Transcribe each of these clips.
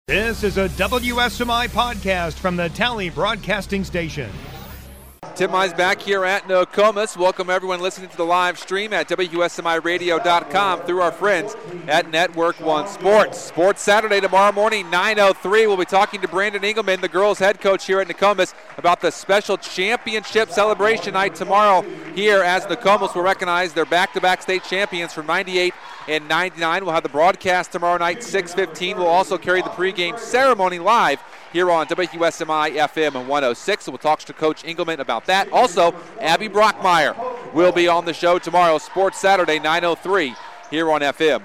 This is a WSMI podcast from the Tally Broadcasting Station. Tim Mize back here at Nokomis. Welcome everyone listening to the live stream at WSMIRadio.com through our friends at Network One Sports. Sports Saturday tomorrow morning, 9:03. We'll be talking to Brandon Engelman, the girls' head coach here at Nokomis, about the special championship celebration night tomorrow here as Nokomis will recognize their back-to-back state champions from 98 and 99. We'll have the broadcast tomorrow night, 6:15. We'll also carry the pregame ceremony live here on WSMI FM 106. So we'll talk to Coach Engelman about that. Also, Abby Brockmeyer will be on the show tomorrow, Sports Saturday, 9:03, here on FM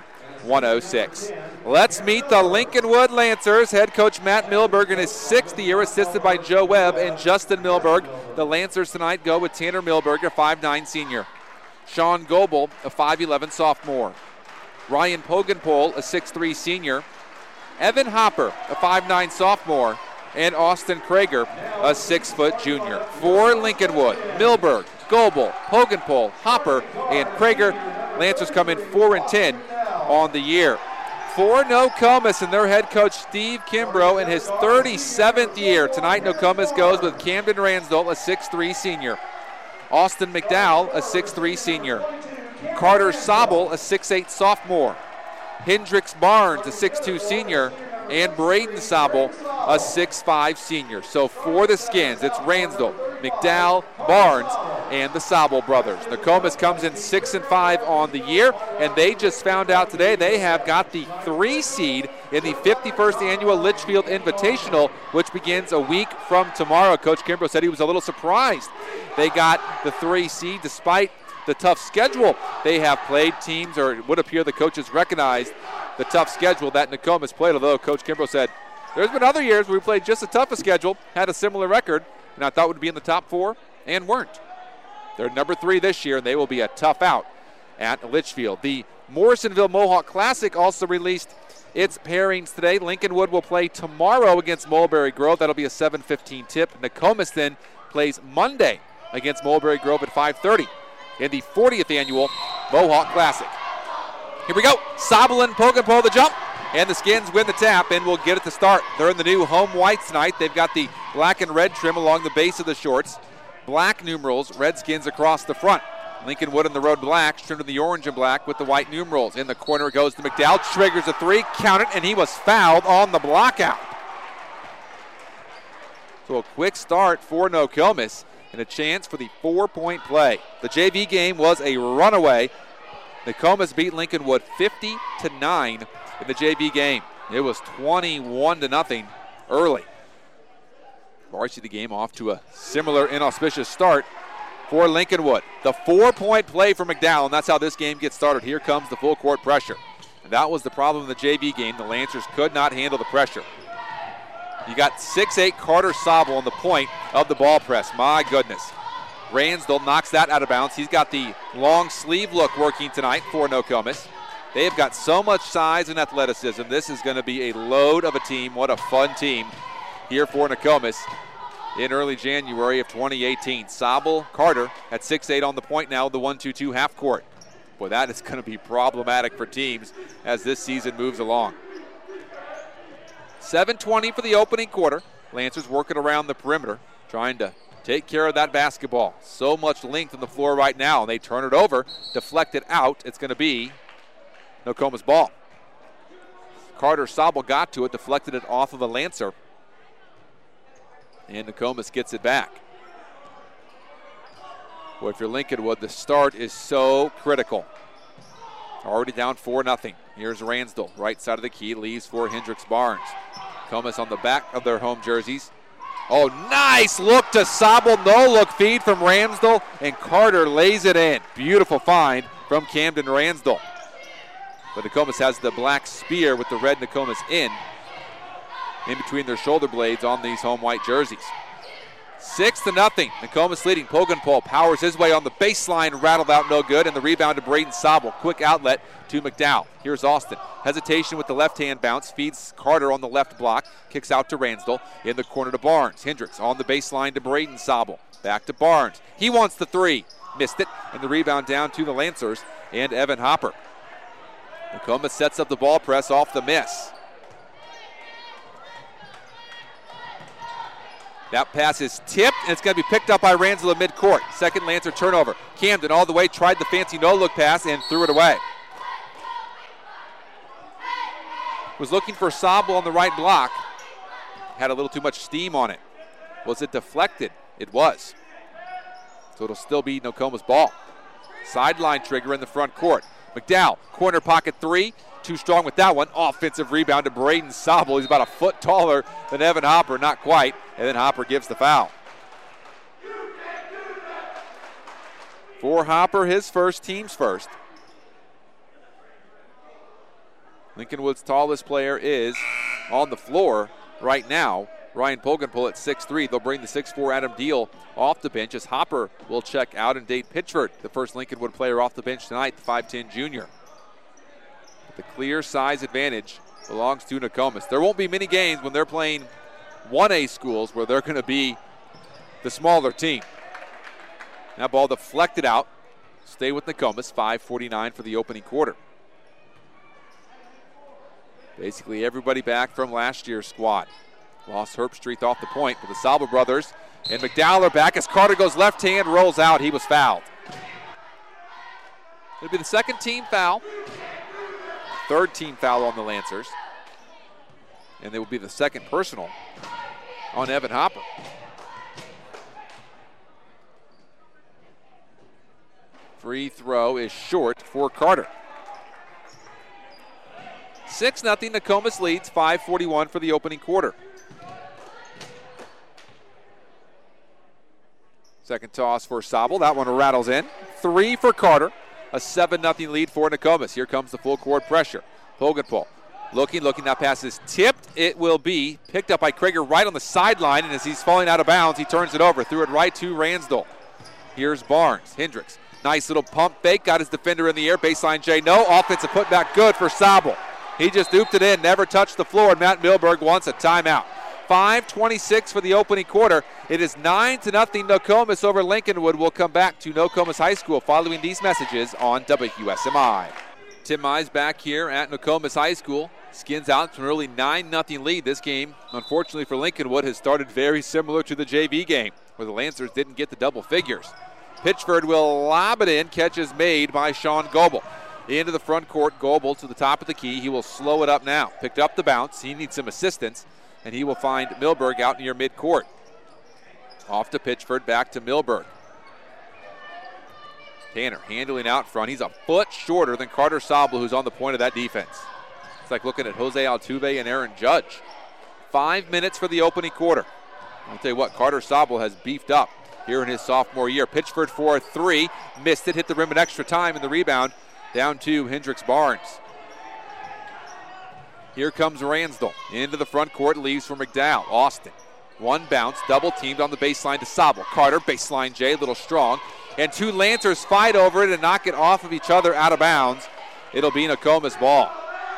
106. Let's meet the Lincolnwood Lancers. Head coach Matt Milberg in his 6th year, assisted by Joe Webb and Justin Milberg. The Lancers tonight go with Tanner Milberg, a 5'9 senior. Sean Goebel, a 5'11 sophomore. Ryan Pogenpole, a 6'3 senior. Evan Hopper, a 5'9 sophomore, and Austin Krager, a 6-foot junior. For Lincolnwood, Milberg, Goebel, Pogenpole, Hopper, and Krager. Lancers come in 4-10 on the year. For Nokomis and their head coach Steve Kimbrough in his 37th year. Tonight Nokomis goes with Camden Ransdell, a 6'3 senior. Austin McDowell, a 6'3 senior. Carter Sobel, a 6'8 sophomore. Hendrix Barnes, a 6'2 senior, and Braden Sobel, a 6'5 senior. So for the Skins, it's Ransdell, McDowell, Barnes, and the Sobel brothers. Nokomis comes in 6-5 on the year, and they just found out today they have got the 3 seed in the 51st annual Litchfield Invitational, which begins a week from tomorrow. Coach Kimbrough said he was a little surprised they got the 3 seed despite the tough schedule they have played. Teams, or it would appear the coaches recognized the tough schedule that Nokomis played, although Coach Kimbrough said there's been other years where we played just a tougher schedule, had a similar record, and I thought would be in the top 4 and weren't. They're number 3 this year, and they will be a tough out at Litchfield. The Morrisonville Mohawk Classic also released its pairings today. Lincolnwood will play tomorrow against Mulberry Grove. That'll be a 7:15 tip. Nokomis then plays Monday against Mulberry Grove at 5:30. In the 40th annual Mohawk Classic. Here we go. Sobel and Pogenpole the jump, and the Skins win the tap, and we'll get it to start. They're in the new home whites tonight. They've got the black and red trim along the base of the shorts. Black numerals, Redskins across the front. Lincolnwood in the road blacks, trimmed in the orange and black with the white numerals. In the corner it goes to McDowell, triggers a 3, count it, and he was fouled on the block out. So a quick start for Nokomis, and a chance for the 4-point play. The JV game was a runaway. Nokomis beat Lincolnwood 50-9 in the JV game. It was 21-0 early. Varsity game off to a similar inauspicious start for Lincolnwood. The 4-point play for McDowell, and that's how this game gets started. Here comes the full court pressure. And that was the problem in the JV game. The Lancers could not handle the pressure. You got 6'8 Carter Sobel on the point of the ball press. My goodness. Ransdell knocks that out of bounds. He's got the long sleeve look working tonight for Nokomis. They have got so much size and athleticism. This is going to be a load of a team. What a fun team here for Nokomis in early January of 2018. Sobel, Carter at 6'8 on the point now, the 1-2-2 half court. Boy, that is going to be problematic for teams as this season moves along. 7:20 for the opening quarter. Lancers working around the perimeter, trying to take care of that basketball. So much length on the floor right now, and they turn it over, deflect it out. It's going to be Nokomis ball. Carter Sobel got to it, deflected it off of a Lancer, and Nokomis gets it back. Boy, if you're Lincolnwood, the start is so critical. Already down 4-0. Here's Ransdell, right side of the key, leaves for Hendrix Barnes. Nokomis on the back of their home jerseys. Oh, nice look to Sobel. No-look feed from Ransdell, and Carter lays it in. Beautiful find from Camden Ransdell. But Nokomis has the black spear with the red Nokomis in between their shoulder blades on these home white jerseys. 6-0. Nokomis leading. Pogenpole powers his way on the baseline, rattled out no good, and the rebound to Braden Sobel. Quick outlet to McDowell. Here's Austin. Hesitation with the left-hand bounce. Feeds Carter on the left block. Kicks out to Ransdell. In the corner to Barnes. Hendricks on the baseline to Braden Sobel. Back to Barnes. He wants the 3. Missed it. And the rebound down to the Lancers and Evan Hopper. Nokomis sets up the ball press off the miss. That pass is tipped, and it's going to be picked up by Ransdell at midcourt. Second Lancer turnover. Camden all the way, tried the fancy no-look pass and threw it away. Was looking for Sobel on the right block. Had a little too much steam on it. Was it deflected? It was. So it'll still be Nokoma's ball. Sideline trigger in the front court. McDowell, corner pocket three. Too strong with that one. Offensive rebound to Braden Sobel. He's about a foot taller than Evan Hopper, not quite. And then Hopper gives the foul. For Hopper, his first, team's first. Lincolnwood's tallest player is on the floor right now. Ryan Pogenpohl at 6'3". They'll bring the 6'4" Adam Deal off the bench as Hopper will check out, and Dade Pitchford, the first Lincolnwood player off the bench tonight, the 5'10" junior. The clear size advantage belongs to Nokomis. There won't be many games when they're playing 1A schools where they're going to be the smaller team. That ball deflected out. Stay with Nokomis. 5:49 for the opening quarter. Basically everybody back from last year's squad. Lost Herbstreit off the point, but the Sobel brothers and McDowell are back as Carter goes left hand, rolls out. He was fouled. It'll be the second team foul. Third team foul on the Lancers. And it will be the second personal on Evan Hopper. Free throw is short for Carter. 6-0, Nokomis leads, 5:41 for the opening quarter. Second toss for Sobel. That one rattles in. 3 for Carter. A 7-0 lead for Nokomis. Here comes the full court pressure. Pogenpohl looking. That pass is tipped. It will be picked up by Krager right on the sideline, and as he's falling out of bounds, he turns it over. Threw it right to Ransdell. Here's Barnes. Hendricks. Nice little pump fake. Got his defender in the air. Baseline J. No. Offensive putback good for Sobel. He just ooped it in. Never touched the floor, and Matt Milberg wants a timeout. 5:26 for the opening quarter. It is 9-0 Nokomis over Lincolnwood. We'll come back to Nokomis High School following these messages on WSMI. Tim Mize back here at Nokomis High School. Skins out to an early 9-0 lead. This game, unfortunately for Lincolnwood, has started very similar to the JV game, where the Lancers didn't get the double figures. Pitchford will lob it in. Catch is made by Sean Goebel. Into the front court, Goebel to the top of the key. He will slow it up now. Picked up the bounce. He needs some assistance, and he will find Milberg out near midcourt. Off to Pitchford, back to Milberg. Tanner handling out front. He's a foot shorter than Carter Sobel, who's on the point of that defense. It's like looking at Jose Altuve and Aaron Judge. 5 minutes for the opening quarter. I'll tell you what, Carter Sobel has beefed up here in his sophomore year. Pitchford for 3. Missed it, hit the rim in extra time, and the rebound down to Hendricks Barnes. Here comes Ransdell. Into the front court, leaves for McDowell. Austin. One bounce, double teamed on the baseline to Sobel. Carter, baseline J, a little strong. And two Lancers fight over it and knock it off of each other out of bounds. It'll be Nokomis ball.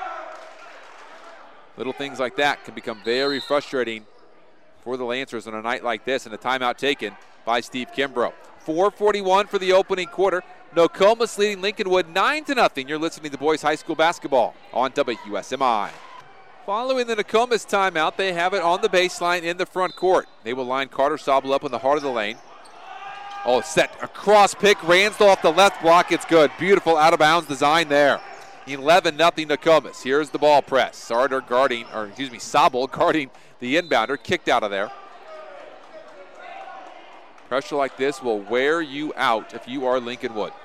Little things like that can become very frustrating for the Lancers on a night like this, and a timeout taken by Steve Kimbrough. 4:41 for the opening quarter. Nokomis leading Lincolnwood 9-0. You're listening to boys high school basketball on WSMI. Following the Nokomis timeout, they have it on the baseline in the front court. They will line Carter Sobel up in the heart of the lane. Oh, set a cross pick. Ransdell off the left block. It's good. Beautiful out of bounds design there. 11-0 Nokomis. Here's the ball press. Sobel guarding the inbounder. Kicked out of there. Pressure like this will wear you out if you are Lincolnwood.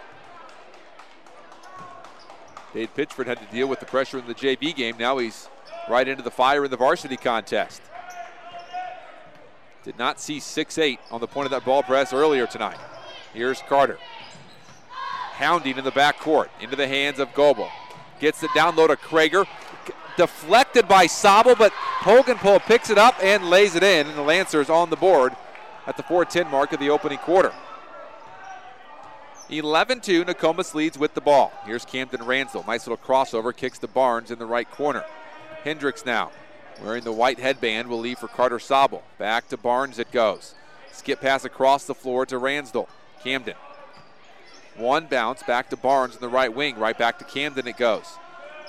Dade Pitchford had to deal with the pressure in the JV game. Now he's right into the fire in the varsity contest. Did not see 6'8" on the point of that ball press earlier tonight. Here's Carter. Hounding in the backcourt. Into the hands of Goebel. Gets it down low to Krager. Deflected by Sobel, but Pogenpohl picks it up and lays it in. And the Lancers on the board at the 4:10 mark of the opening quarter. 11-2, Nokomis leads with the ball. Here's Camden Ransdell. Nice little crossover, kicks to Barnes in the right corner. Hendricks now, wearing the white headband, will leave for Carter Sobel. Back to Barnes it goes. Skip pass across the floor to Ransdell. Camden. One bounce, back to Barnes in the right wing. Right back to Camden it goes.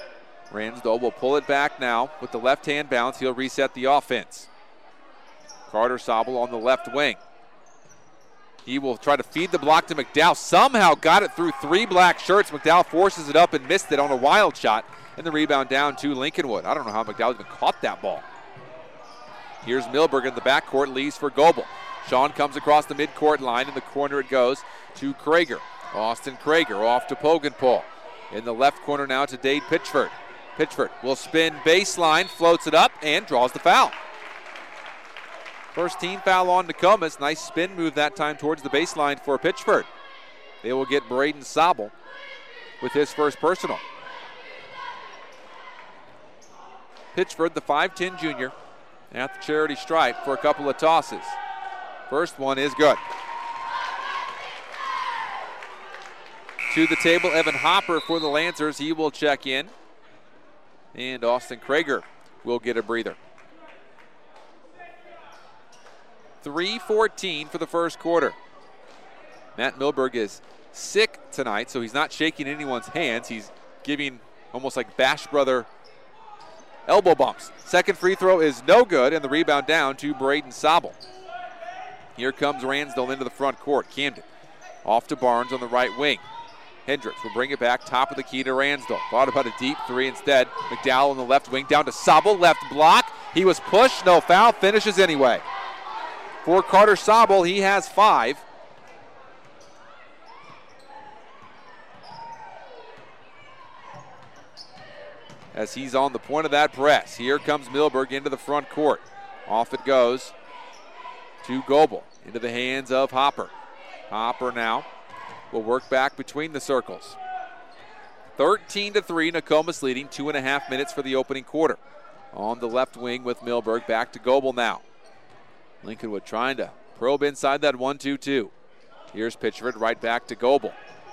Ransdell will pull it back now with the left-hand bounce. He'll reset the offense. Carter Sobel on the left wing. He will try to feed the block to McDowell. Somehow got it through 3 black shirts. McDowell forces it up and missed it on a wild shot. And the rebound down to Lincolnwood. I don't know how McDowell even caught that ball. Here's Milberg in the backcourt, leaves for Goebel. Sean comes across the midcourt line. In the corner it goes to Krager. Austin Krager off to Pogenpol. In the left corner now to Dade Pitchford. Pitchford will spin baseline, floats it up, and draws the foul. First team foul on Nokomis. Nice spin move that time towards the baseline for Pitchford. They will get Braden Sobel with his first personal. Pitchford, the 5'10 junior, at the charity stripe for a couple of tosses. First one is good. To the table, Evan Hopper for the Lancers. He will check in. And Austin Krager will get a breather. 3:14 for the first quarter. Matt Milberg is sick tonight, so he's not shaking anyone's hands. He's giving almost like Bash Brother elbow bumps. Second free throw is no good, and the rebound down to Braden Sobel. Here comes Ransdell into the front court. Camden off to Barnes on the right wing. Hendricks will bring it back, top of the key to Ransdell. Thought about a deep three instead. McDowell on the left wing, down to Sobel, left block. He was pushed, no foul, finishes anyway. For Carter Sobel, he has 5. As he's on the point of that press. Here comes Milberg into the front court. Off it goes to Goebel, into the hands of Hopper. Hopper now will work back between the circles. 13-3, Nokomis leading, 2.5 minutes for the opening quarter. On the left wing with Milberg, back to Goebel now. Lincolnwood trying to probe inside that 1-2-2. Here's Pitchford, right back to Goebel.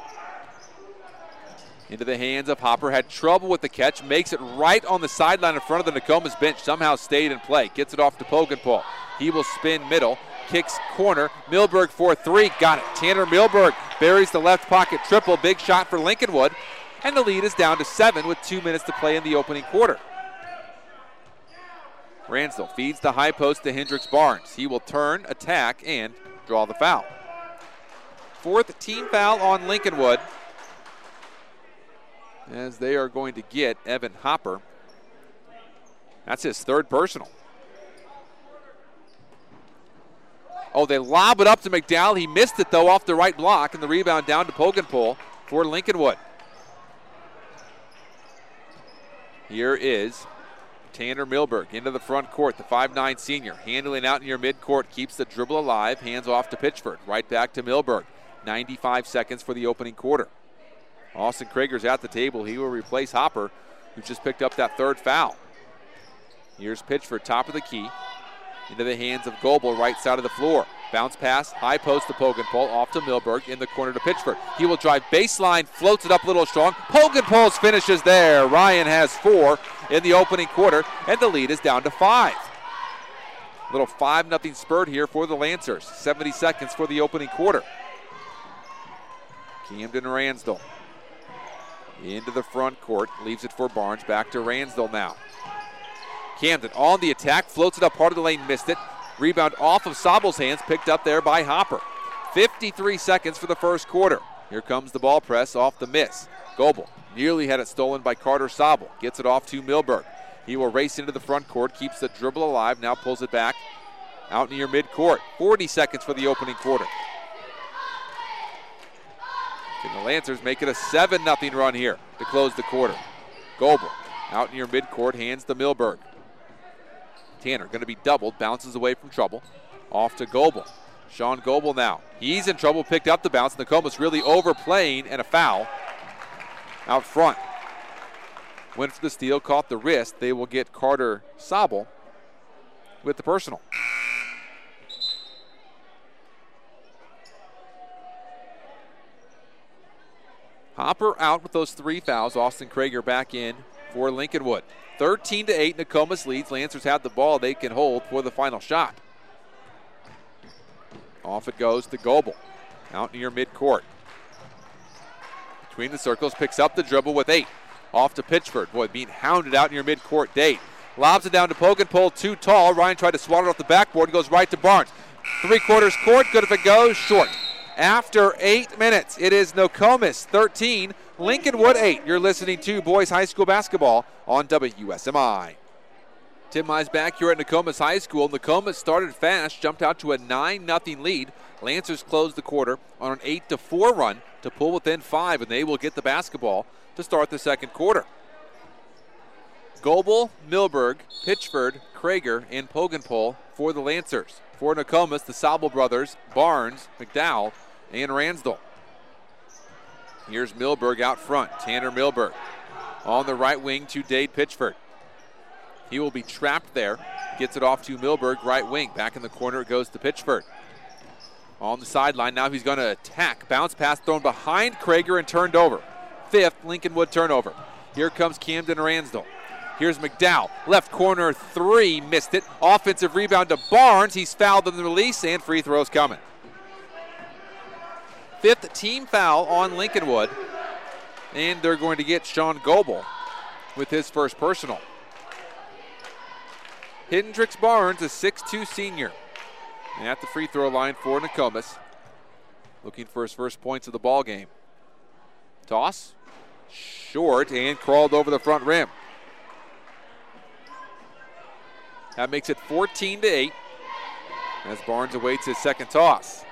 Into the hands of Hopper, had trouble with the catch, makes it right on the sideline in front of the Nokomis bench, somehow stayed in play. Gets it off to Pogenpol. He will spin middle, kicks corner, Milberg for 3, got it. Tanner Milberg buries the left pocket triple, big shot for Lincolnwood, and the lead is down to 7 with 2 minutes to play in the opening quarter. Ransdell feeds the high post to Hendricks Barnes. He will turn, attack, and draw the foul. 4th team foul on Lincolnwood, as they are going to get Evan Hopper. That's his 3rd personal. Oh, they lob it up to McDowell. He missed it, though, off the right block, and the rebound down to Pogenpol for Lincolnwood. Here is Tanner Milberg into the front court, the 5'9 senior. Handling out near midcourt, keeps the dribble alive, hands off to Pitchford. Right back to Milberg. 95 seconds for the opening quarter. Austin Krager's at the table. He will replace Hopper, who just picked up that 3rd foul. Here's Pitchford, top of the key. Into the hands of Goebel, right side of the floor. Bounce pass, high post to Pogenpol, off to Milberg, in the corner to Pitchford. He will drive baseline, floats it up a little strong. Pogenpol's finishes there. Ryan has 4 in the opening quarter, and the lead is down to 5. Little 5-0 spurt here for the Lancers. 70 seconds for the opening quarter. Camden Ransdell into the front court, leaves it for Barnes, back to Ransdell now. Camden on the attack, floats it up part of the lane, missed it. Rebound off of Sobel's hands, picked up there by Hopper. 53 seconds for the first quarter. Here comes the ball press off the miss. Goebel nearly had it stolen by Carter Sobel. Gets it off to Milberg. He will race into the front court, keeps the dribble alive, now pulls it back out near midcourt. 40 seconds for the opening quarter. Can the Lancers make it a 7-0 run here to close the quarter? Goebel out near midcourt, hands to Milberg. Tanner going to be doubled, bounces away from trouble. Off to Goebel. Sean Goebel now. He's in trouble, picked up the bounce. Nokomis really overplaying, and a foul out front. Went for the steal, caught the wrist. They will get Carter Sobel with the personal. Hopper out with those 3 fouls. Austin Krager back in for Lincolnwood. 13-8, Nokomis leads. Lancers have the ball they can hold for the final shot. Off it goes to Goebel. Out near midcourt. Between the circles, picks up the dribble with 8. Off to Pitchford. Boy, being hounded out near midcourt. Dade Lobs it down to Pogenpole, too tall. Ryan tried to swat it off the backboard. Goes right to Barnes. 3/4 court, good if it goes, short. After 8 minutes, it is Nokomis 13, Lincolnwood 8. You're listening to Boys High School Basketball on WSMI. Tim Mize back here at Nokomis High School. Nokomis started fast, jumped out to a 9-0 lead. Lancers closed the quarter on an 8-4 run to pull within 5, and they will get the basketball to start the second quarter. Goebel, Milberg, Pitchford, Krager, and Pogenpole for the Lancers. For Nokomis, the Sobel brothers, Barnes, McDowell, and Ransdell. Here's Milberg out front. Tanner Milberg on the right wing to Dade Pitchford. He will be trapped there. Gets it off to Milberg, right wing. Back in the corner it goes to Pitchford. On the sideline, now he's going to attack. Bounce pass thrown behind Krager and turned over. 5th Lincolnwood turnover. Here comes Camden Ransdell. Here's McDowell. Left corner 3, missed it. Offensive rebound to Barnes. He's fouled on the release, and free throws coming. 5th team foul on Lincolnwood. And they're going to get Sean Goebel with his first personal. Hendricks Barnes, a 6'2 senior. At the free throw line for Nokomis. Looking for his first points of the ball game. Toss. Short and crawled over the front rim. That makes it 14-8 as Barnes awaits his second toss.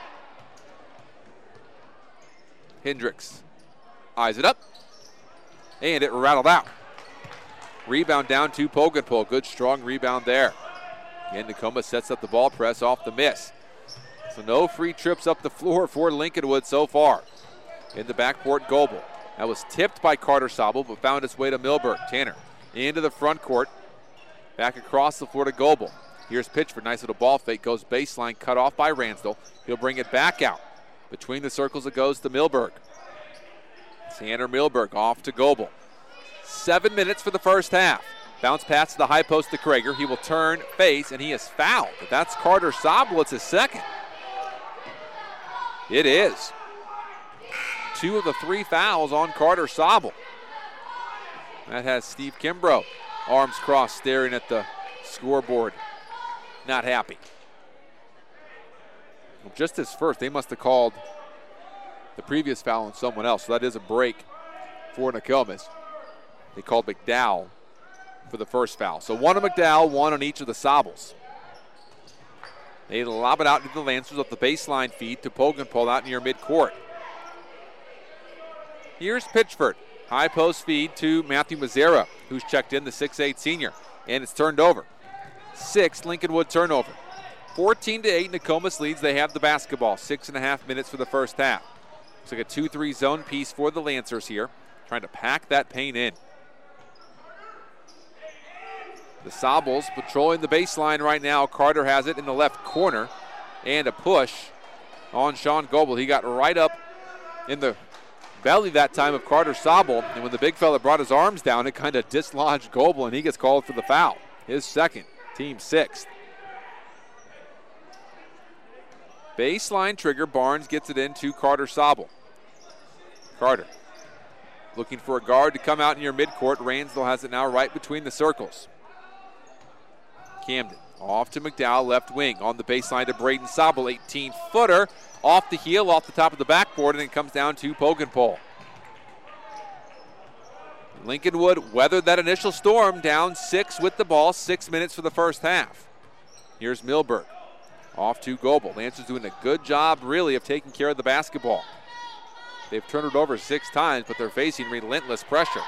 Hendricks eyes it up, and it rattled out. Rebound down to Pogenpole. Good strong rebound there. Again, Nokomis sets up the ball press off the miss. So no free trips up the floor for Lincolnwood so far. In the backcourt, Goebel. That was tipped by Carter Sobel, but found its way to Milberg. Tanner into the front court. Back across the floor to Goebel. Here's Pitchford. Nice little ball fake. Goes baseline, cut off by Ransdell. He'll bring it back out. Between the circles it goes to Milberg. Tanner Milberg off to Goebel. 7 minutes for the first half. Bounce pass to the high post to Krager. He will turn, face, and he is fouled. But that's Carter Sobel. It's his second. It is. 2 of the 3 fouls on Carter Sobel. That has Steve Kimbrough, arms crossed, staring at the scoreboard. Not happy. Well, just his first. They must have called the previous foul on someone else. So that is a break for Nokomis. They called McDowell for the first foul. So 1 on McDowell, 1 on each of the Sobels. They lob it out into the Lancers off the baseline feed to Pogenpole out near midcourt. Here's Pitchford. High post feed to Matthew Mazzara, who's checked in, the 6'8 senior. And it's turned over. 6th Lincolnwood turnover. 14-8, Nokomis leads. They have the basketball. 6.5 minutes for the first half. Looks like a 2-3 zone piece for the Lancers here. Trying to pack that paint in. The Sobels patrolling the baseline right now. Carter has it in the left corner. And a push on Sean Goebel. He got right up in the belly that time of Carter Sobel. And when the big fella brought his arms down, it kind of dislodged Goebel, and he gets called for the foul. His second, team 6th. Baseline trigger. Barnes gets it into Carter Sobel. Carter looking for a guard to come out near midcourt. Ransdell has it now right between the circles. Camden off to McDowell, left wing. On the baseline to Braden Sobel, 18-footer. Off the heel, off the top of the backboard, and it comes down to Pogenpole. Lincolnwood weathered that initial storm, down 6 with the ball, 6 minutes for the first half. Here's Milberg. Off to Goebel. Lancers doing a good job, really, of taking care of the basketball. They've turned it over 6 times, but they're facing relentless pressure.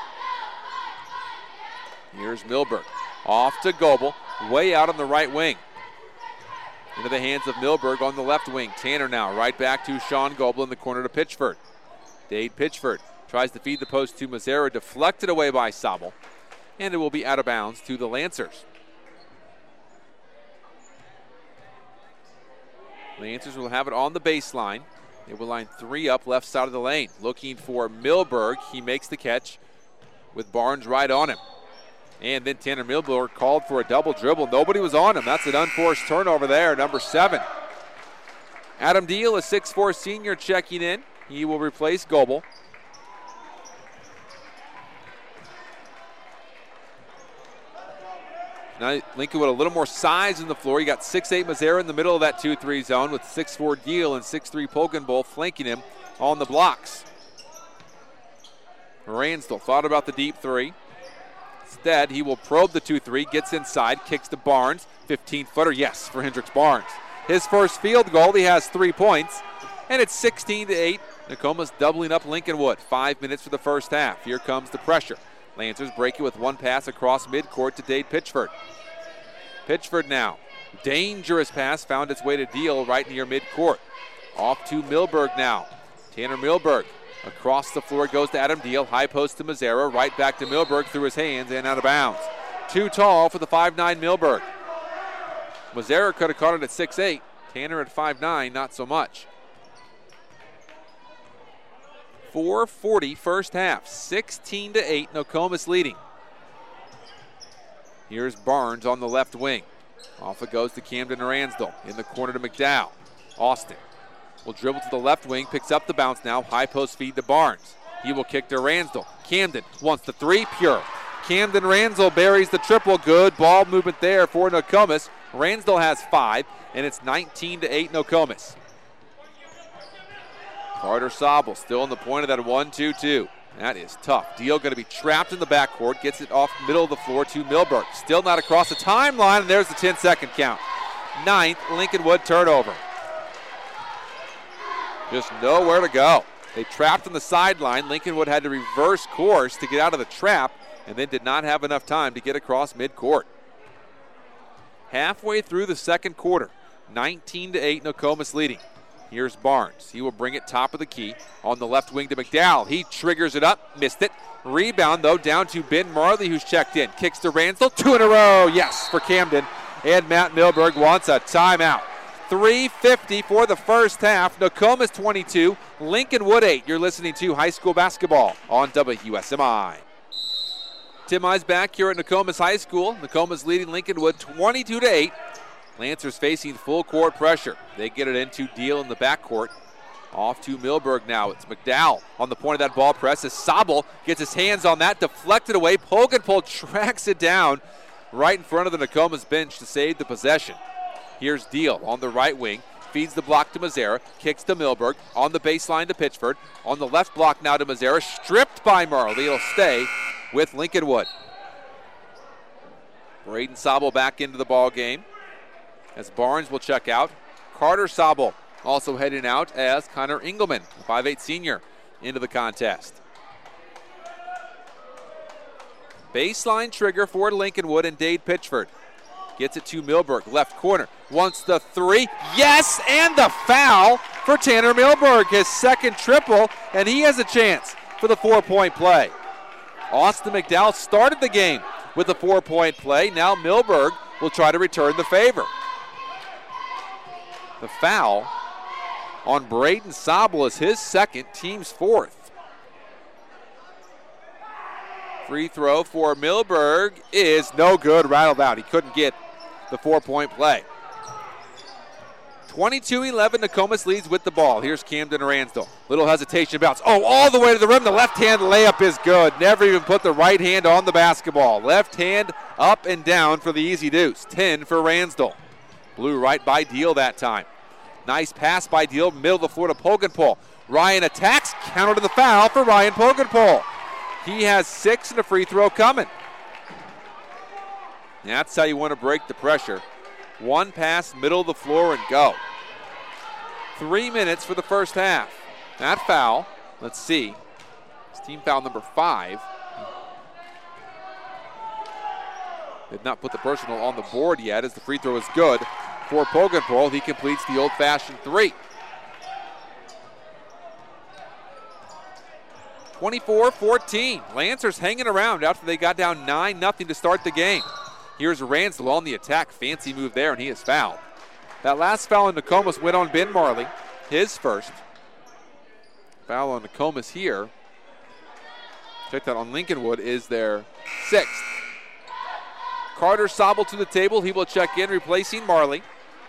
Here's Milberg. Off to Goebel, way out on the right wing. Into the hands of Milberg on the left wing. Tanner now right back to Sean Goebel in the corner to Pitchford. Dade Pitchford tries to feed the post to Mazzara, deflected away by Sobel. And it will be out of bounds to the Lancers. Lancers will have it on the baseline. They will line 3 up left side of the lane. Looking for Milberg. He makes the catch with Barnes right on him. And then Tanner Milberg called for a double dribble. Nobody was on him. That's an unforced turnover there, number 7. Adam Deal, a 6'4 senior, checking in. He will replace Goebel. Now Lincolnwood a little more size in the floor. You got 6'8" Mazzara in the middle of that 2-3 zone with 6'4" Deal and 6'3" Pogenbowl flanking him on the blocks. Ransdell thought about the deep three. Instead, he will probe the 2-3, gets inside, kicks to Barnes. 15-footer, yes, for Hendricks Barnes. His first field goal, he has 3 points, and it's 16-8. Nokomis doubling up Lincolnwood. 5 minutes for the first half. Here comes the pressure. Lancers break it with one pass across midcourt to Dade Pitchford. Pitchford now. Dangerous pass found its way to Deal right near midcourt. Off to Milberg now. Tanner Milberg. Across the floor goes to Adam Deal. High post to Mazzara. Right back to Milberg through his hands and out of bounds. Too tall for the 5'9 Milberg. Mazzara could have caught it at 6'8. Tanner at 5'9, not so much. 4:40 first half. 16-8, Nokomis leading. Here's Barnes on the left wing. Off it goes to Camden Ransdell. In the corner to McDowell. Austin will dribble to the left wing, picks up the bounce now. High post feed to Barnes. He will kick to Ransdell. Camden wants the 3, pure. Camden Ransdell buries the triple. Good ball movement there for Nokomis. Ransdell has 5, and it's 19-8 Nokomis. Carter Sobel still in the point of that 1-2-2. That is tough. Deal going to be trapped in the backcourt. Gets it off middle of the floor to Milberg. Still not across the timeline, and there's the 10-second count. 9th Lincolnwood turnover. Just nowhere to go. They trapped on the sideline. Lincolnwood had to reverse course to get out of the trap, and then did not have enough time to get across midcourt. Halfway through the second quarter, 19-8 Nokomis leading. Here's Barnes. He will bring it top of the key on the left wing to McDowell. He triggers it up, missed it. Rebound, though, down to Ben Marley, who's checked in. Kicks to Ransdell. 2 in a row, yes, for Camden. And Matt Milberg wants a timeout. 3:50 for the first half. Nokomis 22, Lincolnwood 8. You're listening to high school basketball on WSMI. Tim Mize back here at Nokomis High School. Nokomis leading Lincolnwood 22-8. Lancers facing full court pressure. They get it into Deal in the backcourt. Off to Milberg now. It's McDowell on the point of that ball press as Sobel gets his hands on that, deflected away. Pogenpohl tracks it down right in front of the Nokomis bench to save the possession. Here's Deal on the right wing. Feeds the block to Mazzara. Kicks to Milberg. On the baseline to Pitchford. On the left block now to Mazzara. Stripped by Marley. It'll stay with Lincolnwood. Braden Sobel back into the ball game as Barnes will check out. Carter Sobel also heading out as Connor Engelman, 5'8 senior, into the contest. Baseline trigger for Lincolnwood and Dade Pitchford. Gets it to Milberg, left corner. Wants the 3. Yes, and the foul for Tanner Milberg. His second triple, and he has a chance for the 4-point play. Austin McDowell started the game with a 4-point play. Now Milberg will try to return the favor. The foul on Braden Sobel is his second, team's 4th. Free throw for Milberg is no good, rattled out. He couldn't get the 4-point play. 22-11, Nokomis leads with the ball. Here's Camden Ransdell. Little hesitation, bounce. Oh, all the way to the rim. The left-hand layup is good. Never even put the right hand on the basketball. Left hand up and down for the easy deuce. 10 for Ransdell. Blew right by Deal that time. Nice pass by Deal, middle of the floor to Pogenpohl. Ryan attacks, counter to the foul for Ryan Pogenpohl. He has 6 and a free throw coming. That's how you want to break the pressure. One pass, middle of the floor, and go. 3 minutes for the first half. That foul, let's see, it's team foul number 5. Did not put the personal on the board yet as the free throw is good for Pogenpohl. He completes the old-fashioned 3. 24-14. Lancers hanging around after they got down 9-0 to start the game. Here's Ransdell on the attack. Fancy move there, and he is fouled. That last foul in Nokomis went on Ben Marley, his first. Foul on Nokomis here. Check that on Lincolnwood is their 6th. Carter Sobel to the table. He will check in, replacing Marley.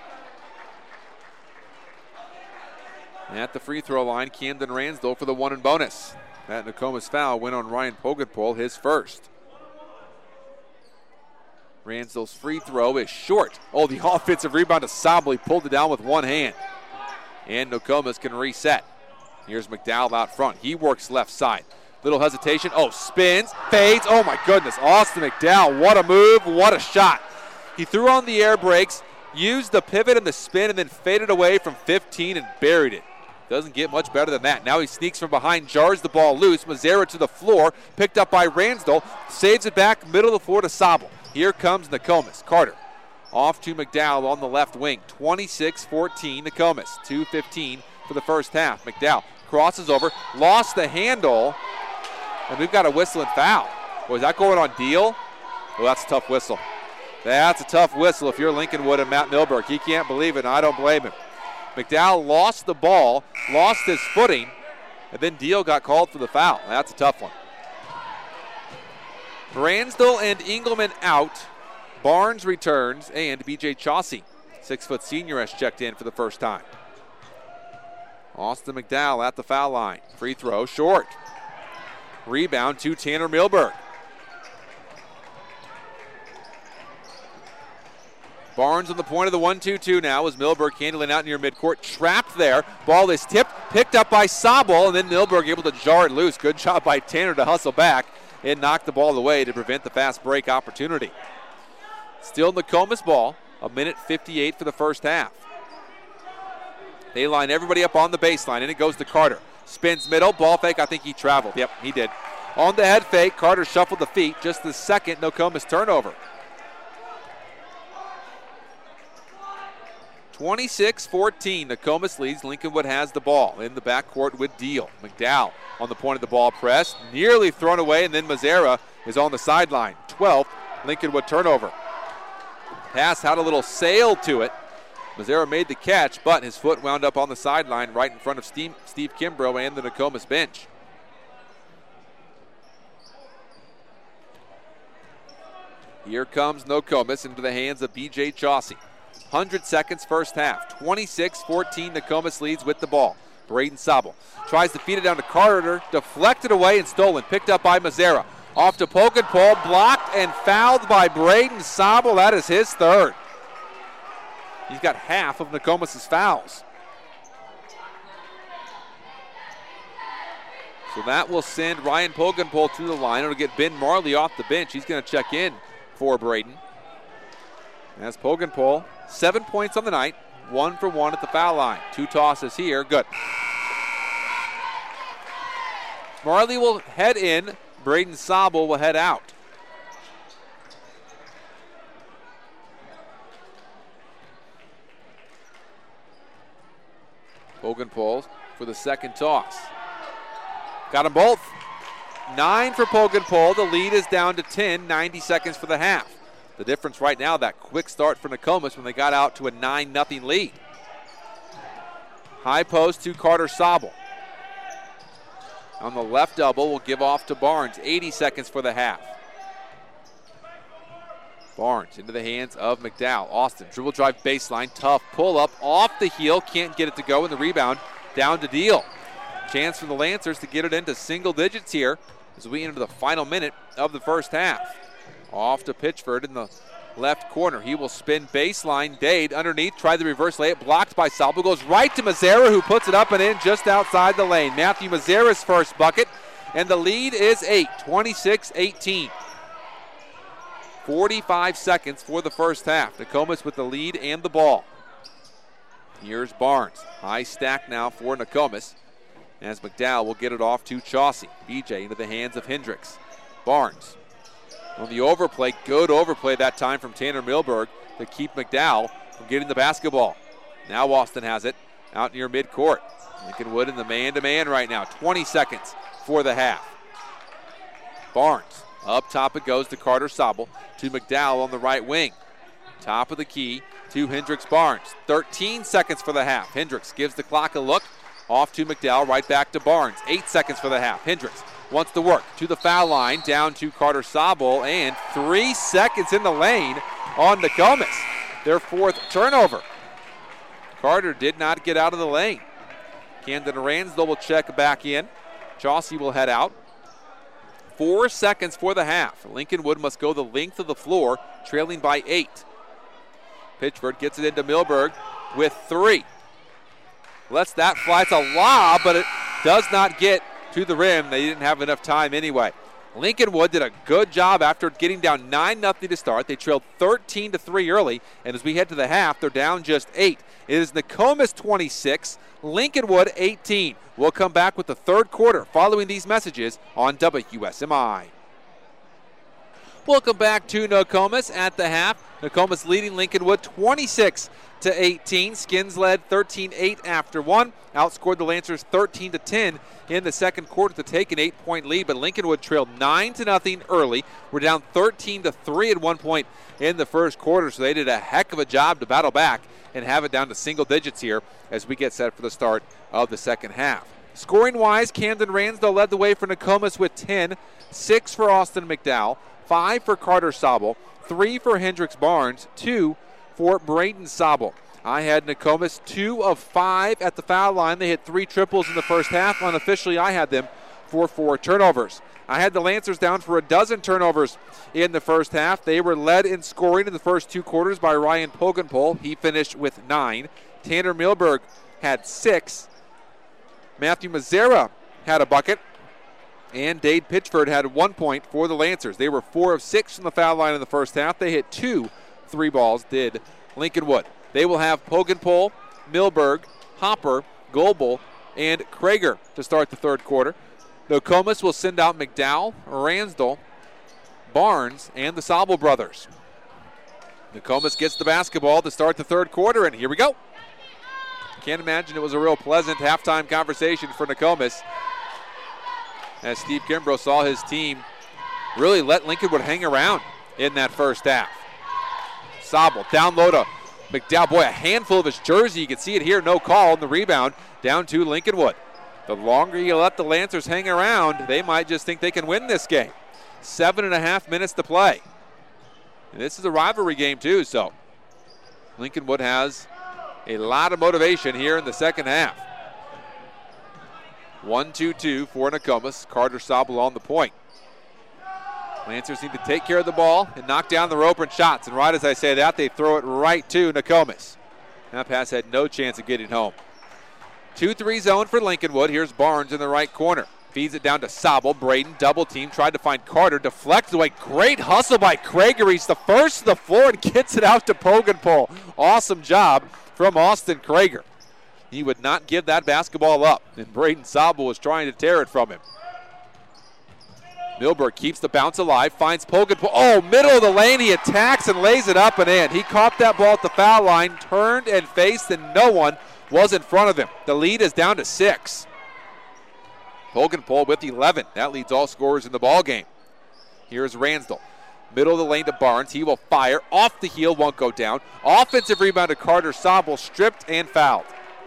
At the free throw line, Camden Ransdell for the 1 and bonus. That Nokomis foul went on Ryan Pogenpohl, his first. Ransdell's free throw is short. Oh, the offensive rebound to Sabal. He pulled it down with one hand. And Nokomis can reset. Here's McDowell out front. He works left side. Little hesitation. Oh, spins, fades. Oh, my goodness. Austin McDowell, what a move, what a shot. He threw on the air brakes, used the pivot and the spin, and then faded away from 15 and buried it. Doesn't get much better than that. Now he sneaks from behind, jars the ball loose. Mazzara to the floor, picked up by Ransdell, saves it back middle of the floor to Sabal. Here comes Nokomis. Carter off to McDowell on the left wing. 26-14 Nokomis. 2:15 for the first half. McDowell crosses over, lost the handle, and we've got a whistle and foul. Was that going on Deal? Well, that's a tough whistle. That's a tough whistle if you're Lincoln Wood and Matt Milberg. He can't believe it, and I don't blame him. McDowell lost the ball, lost his footing, and then Deal got called for the foul. That's a tough one. Ransdell and Engelman out. Barnes returns, and B.J. Chauncey, 6-foot senior, has checked in for the first time. Austin McDowell at the foul line. Free throw, short. Rebound to Tanner Milberg. Barnes on the point of the 1-2-2 now as Milberg handling out near midcourt. Trapped there. Ball is tipped, picked up by Sabal, and then Milberg able to jar it loose. Good job by Tanner to hustle back and knock the ball away to prevent the fast break opportunity. Still Nokomis ball. 1:58 for the first half. They line everybody up on the baseline, and it goes to Carter. Spins middle, ball fake. I think he traveled. Yep, he did. On the head fake, Carter shuffled the feet. Just the second Nokomis turnover. 26-14, Nokomis leads. Lincolnwood has the ball in the backcourt with Deal. McDowell on the point of the ball press, nearly thrown away, and then Mazzara is on the sideline. 12th Lincolnwood turnover. Pass had a little sail to it. Mazzara made the catch, but his foot wound up on the sideline right in front of Steve Kimbrough and the Nokomis bench. Here comes Nokomis into the hands of B.J. Chauncey. 100 seconds first half. 26-14, Nokomis leads with the ball. Braden Sabal tries to feed it down to Carter, deflected away and stolen. Picked up by Mazzara. Off to Pokenpole, blocked and fouled by Braden Sabal. That is his third. He's got half of Nokomis' fouls. So that will send Ryan Pokenpole to the line. It'll get Ben Marley off the bench. He's going to check in for Braden. As Pokenpole, 7 points on the night, 1 for 1 at the foul line. 2 tosses here, good. Marley will head in. Braden Sabal will head out. Pokenpole for the second toss. Got them both. 9 for Pokenpole. The lead is down to 10, 90 seconds for the half. The difference right now, that quick start for Nokomis when they got out to a 9-0 lead. High post to Carter Sabal. On the left double, will give off to Barnes. 80 seconds for the half. Barnes into the hands of McDowell. Austin, dribble drive baseline, tough pull up off the heel, can't get it to go, and the rebound down to Deal. Chance for the Lancers to get it into single digits here as we enter the final minute of the first half. Off to Pitchford in the left corner. He will spin baseline. Dade underneath, tried the reverse layup, blocked by Sabal. Goes right to Mazzara, who puts it up and in just outside the lane. Matthew Mazzara's first bucket, and the lead is 8, 26-18. 45 seconds for the first half. Nokomis with the lead and the ball. Here's Barnes. High stack now for Nokomis, as McDowell will get it off to Chauncey. BJ into the hands of Hendricks. Barnes on the overplay. Good overplay that time from Tanner Milberg to keep McDowell from getting the basketball. Now Austin has it out near midcourt. Lincolnwood in the man-to-man right now. 20 seconds for the half. Barnes. Up top it goes to Carter Sabal, to McDowell on the right wing. Top of the key to Hendricks Barnes. 13 seconds for the half. Hendricks gives the clock a look. Off to McDowell, right back to Barnes. 8 seconds for the half. Hendricks wants to work to the foul line, down to Carter Sabal, and 3 seconds in the lane on Nokomis. Their fourth turnover. Carter did not get out of the lane. Camden Ransdell will check back in. Chauncey will head out. 4 seconds for the half. Lincolnwood must go the length of the floor, trailing by 8. Pitchford gets it into Milberg with 3. Lets that fly. It's a lob, but it does not get to the rim. They didn't have enough time anyway. Lincolnwood did a good job after getting down 9-0 to start. They trailed 13-3 early, and as we head to the half, they're down just 8. It is Nokomis 26, Lincolnwood 18. We'll come back with the third quarter following these messages on WSMI. Welcome back to Nokomis at the half. Nokomis leading Lincolnwood 26-18. Skins led 13-8 after one. Outscored the Lancers 13-10 in the second quarter to take an 8-point lead, but Lincolnwood trailed 9-0 early. We're down 13-3 at one point in the first quarter, so they did a heck of a job to battle back and have it down to single digits here as we get set for the start of the second half. Scoring-wise, Camden Ransdell led the way for Nokomis with 10, 6 for Austin McDowell, 5 for Carter Sobel, 3 for Hendricks Barnes, 2 for Braden Sobel. I had Nokomis 2 of 5 at the foul line. They hit 3 triples in the first half. Unofficially, I had them for 4 turnovers. I had the Lancers down for a dozen turnovers in the first half. They were led in scoring in the first 2 quarters by Ryan Pogenpol. He finished with 9. Tanner Milberg had 6. Matthew Mazzara had a bucket. And Dade Pitchford had 1 point for the Lancers. They were 4 of 6 from the foul line in the first half. They hit 2 3 balls, did Lincolnwood. They will have Pogenpol, Milberg, Hopper, Goebel, and Krager to start the third quarter. Nokomis will send out McDowell, Ransdell, Barnes, and the Sobel brothers. Nokomis gets the basketball to start the third quarter, and here we go. Can't imagine it was a real pleasant halftime conversation for Nokomis, as Steve Kimbrough saw his team really let Lincolnwood hang around in that first half. Sobel down low to McDowell. Boy, a handful of his jersey. You can see it here. No call on the rebound down to Lincolnwood. The longer you let the Lancers hang around, they might just think they can win this game. 7.5 minutes to play. And this is a rivalry game too, so Lincolnwood has a lot of motivation here in the second half. 1-2-2 for Nokomis. Carter Sobel on the point. Lancers need to take care of the ball and knock down the rope and shots. And right as I say that, they throw it right to Nokomis. That pass had no chance of getting home. 2-3 zone for Lincolnwood. Here's Barnes in the right corner. Feeds it down to Sobel. Braden double team. Tried to find Carter. Deflects away. Great hustle by Krager. He's the first to the floor and gets it out to Pogenpol. Awesome job from Austin Krager. He would not give that basketball up, and Braden Sobel was trying to tear it from him. Milberg keeps the bounce alive, finds Pogenpol. Oh, middle of the lane, he attacks and lays it up and in. He caught that ball at the foul line, turned and faced, and no one was in front of him. The lead is down to 6. Pogenpol with 11. That leads all scorers in the ball game. Here's Ransdell. Middle of the lane to Barnes. He will fire. Off the heel, won't go down. Offensive rebound to Carter Sobel, stripped and fouled.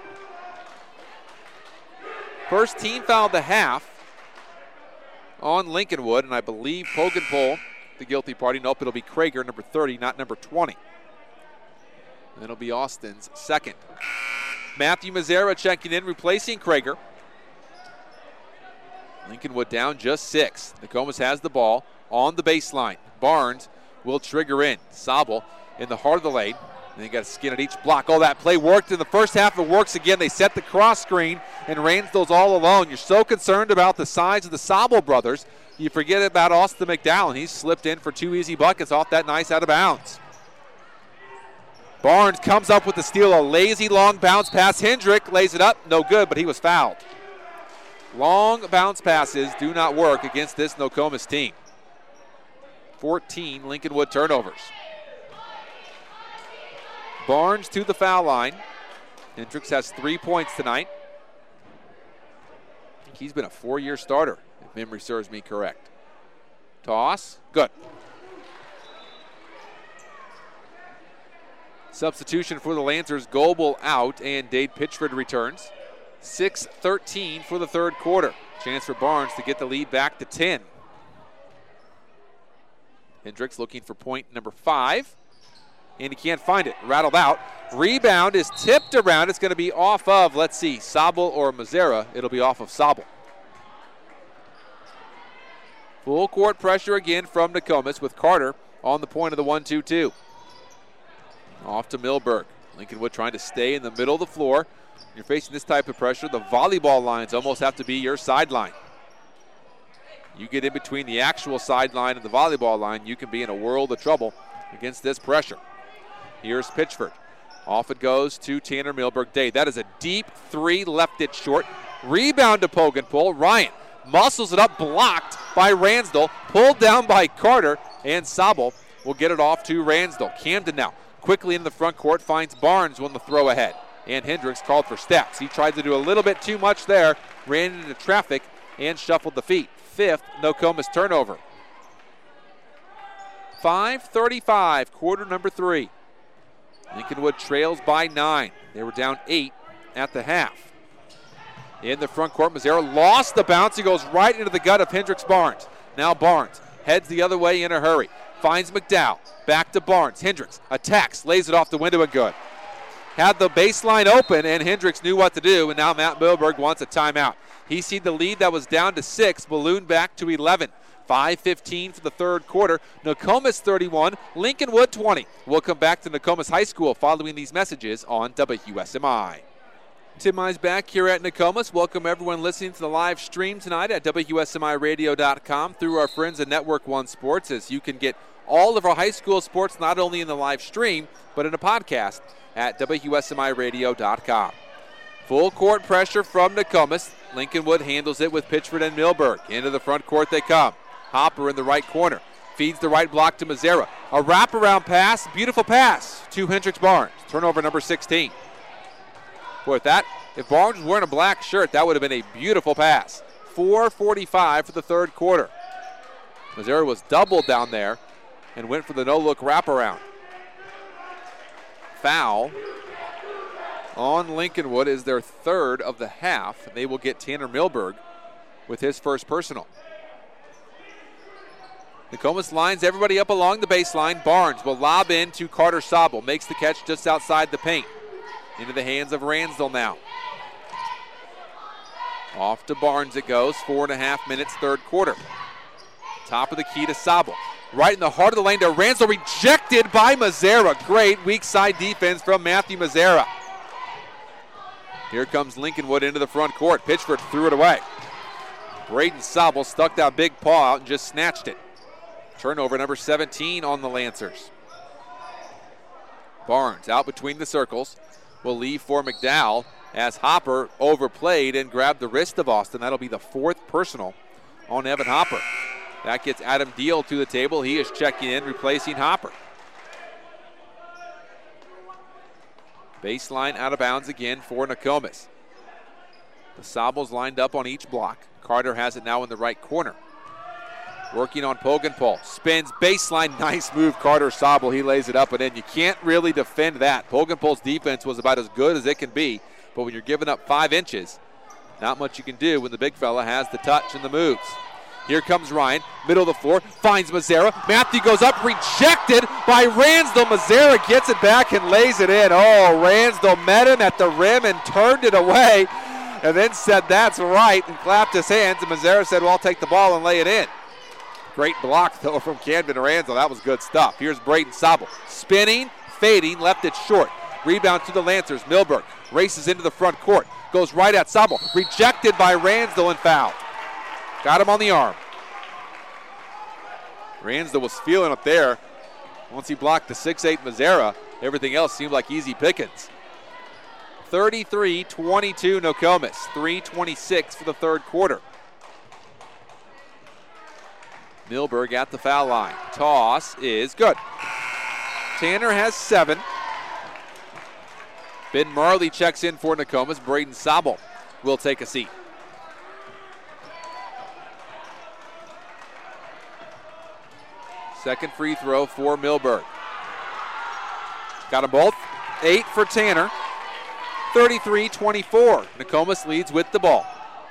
First team foul of the half on Lincolnwood, and I believe Pogenpol, the guilty party. Nope, it'll be Krager, number 30, not number 20. And it'll be Austin's second. Matthew Mazzara checking in, replacing Krager. Lincolnwood down just 6. Nokomis has the ball on the baseline. Barnes will trigger in. Sobel in the heart of the lane. And they got to skin at each block. Oh, that play worked in the first half. It works again. They set the cross screen, and Ransdell's all alone. You're so concerned about the size of the Sobel brothers, you forget about Austin McDowell, and he's slipped in for 2 easy buckets off that nice out of bounds. Barnes comes up with the steal. A lazy long bounce pass. Hendrick lays it up. No good, but he was fouled. Long bounce passes do not work against this Nokomis team. 14 Lincolnwood turnovers. Barnes to the foul line. Hendricks has 3 points tonight. I think he's been a 4-year starter, if memory serves me correct. Toss, good. Substitution for the Lancers, Goebel out, and Dade Pitchford returns. 6:13 for the third quarter. Chance for Barnes to get the lead back to 10. Hendricks looking for point number 5. And he can't find it. Rattled out. Rebound is tipped around. It's going to be off of, let's see, Sobel or Mazzara. It'll be off of Sobel. Full court pressure again from Nokomis with Carter on the point of the 1-2-2. Off to Milberg. Lincolnwood trying to stay in the middle of the floor. You're facing this type of pressure, the volleyball lines almost have to be your sideline. You get in between the actual sideline and the volleyball line, you can be in a world of trouble against this pressure. Here's Pitchford. Off it goes to Tanner Milberg-Day. That is a deep three, left it short. Rebound to Pogenpol. Ryan muscles it up, blocked by Ransdell, pulled down by Carter, and Sabel will get it off to Ransdell. Camden now quickly in the front court, finds Barnes on the throw ahead. And Hendricks called for steps. He tried to do a little bit too much there, ran into traffic, and shuffled the feet. 5th Nokomis turnover. 5:35, quarter number 3. Lincolnwood trails by 9. They were down 8 at the half. In the front court, Mazzara lost the bounce. He goes right into the gut of Hendricks Barnes. Now Barnes heads the other way in a hurry. Finds McDowell. Back to Barnes. Hendricks attacks, lays it off the window and good. Had the baseline open, and Hendricks knew what to do, and now Matt Milberg wants a timeout. He seen the lead that was down to 6, balloon back to 11. 5:15 for the third quarter. Nokomis 31, Lincolnwood 20. We'll come back to Nokomis High School following these messages on WSMI. Tim Mize back here at Nokomis. Welcome everyone listening to the live stream tonight at WSMIRadio.com through our friends at Network One Sports, as you can get all of our high school sports not only in the live stream, but in a podcast at WSMIRadio.com. Full court pressure from Nokomis. Lincolnwood handles it with Pitchford and Milberg. Into the front court they come. Hopper in the right corner. Feeds the right block to Mazzara. A wraparound pass, beautiful pass to Hendricks Barnes. Turnover number 16. Boy, if Barnes was wearing a black shirt, that would have been a beautiful pass. 4:45 for the third quarter. Mazzara was doubled down there and went for the no-look wraparound. Foul on Lincolnwood is their third of the half. They will get Tanner Milberg with his first personal. Nokomis lines everybody up along the baseline. Barnes will lob in to Carter Sabel. Makes the catch just outside the paint. Into the hands of Ransdell now. Off to Barnes it goes. 4.5 minutes, third quarter. Top of the key to Sabel. Right in the heart of the lane to Ransdell. Rejected by Mazzara. Great weak side defense from Matthew Mazzara. Here comes Lincolnwood into the front court. Pitchford threw it away. Braden Sabel stuck that big paw out and just snatched it. Turnover number 17 on the Lancers. Barnes out between the circles. Will leave for McDowell as Hopper overplayed and grabbed the wrist of Austin. That'll be the fourth personal on Evan Hopper. That gets Adam Deal to the table. He is checking in, replacing Hopper. Baseline out of bounds again for Nokomis. The Sabels lined up on each block. Carter has it now in the right corner. Working on Pogenpol. Spins baseline. Nice move, Carter Sabel. He lays it up and in. You can't really defend that. Pogenpol's defense was about as good as it can be. But when you're giving up 5 inches, not much you can do when the big fella has the touch and the moves. Here comes Ryan. Middle of the floor. Finds Mazzara. Matthew goes up. Rejected by Ransdell. Mazzara gets it back and lays it in. Oh, Ransdell met him at the rim and turned it away. And then said, "That's right," and clapped his hands. And Mazzara said, "Well, I'll take the ball and lay it in." Great block, though, from Camden Ransdell. That was good stuff. Here's Braden Sabel. Spinning, fading, left it short. Rebound to the Lancers. Milberg races into the front court. Goes right at Sabel. Rejected by Ransdell and fouled. Got him on the arm. Ransdell was feeling it there. Once he blocked the 6'8 Mazzara, everything else seemed like easy pickings. 33-22 Nokomis. 3:26 for the third quarter. Milberg at the foul line. Toss is good. Tanner has 7. Ben Marley checks in for Nokomis. Braden Sabel will take a seat. Second free throw for Milberg. Got them both. 8 for Tanner. 33-24. Nokomis leads with the ball.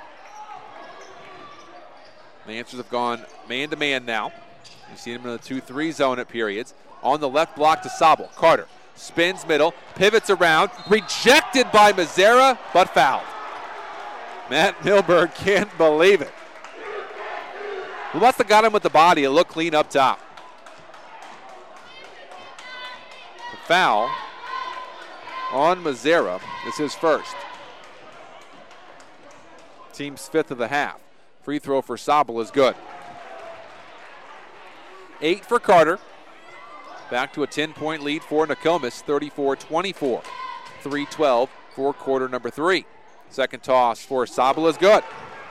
Lancers have gone man-to-man now. You've seen them in the 2-3 zone at periods. On the left block to Sabel. Carter spins middle, pivots around, rejected by Mazzara, but fouled. Matt Milberg can't believe it. Who must have got him with the body? It looked clean up top. The foul on Mazzara is his first. Team's 5th of the half. Free throw for Sabel is good. 8 for Carter. Back to a 10-point lead for Nokomis, 34-24. 3:12 for quarter number 3. Second toss for Sabel is good.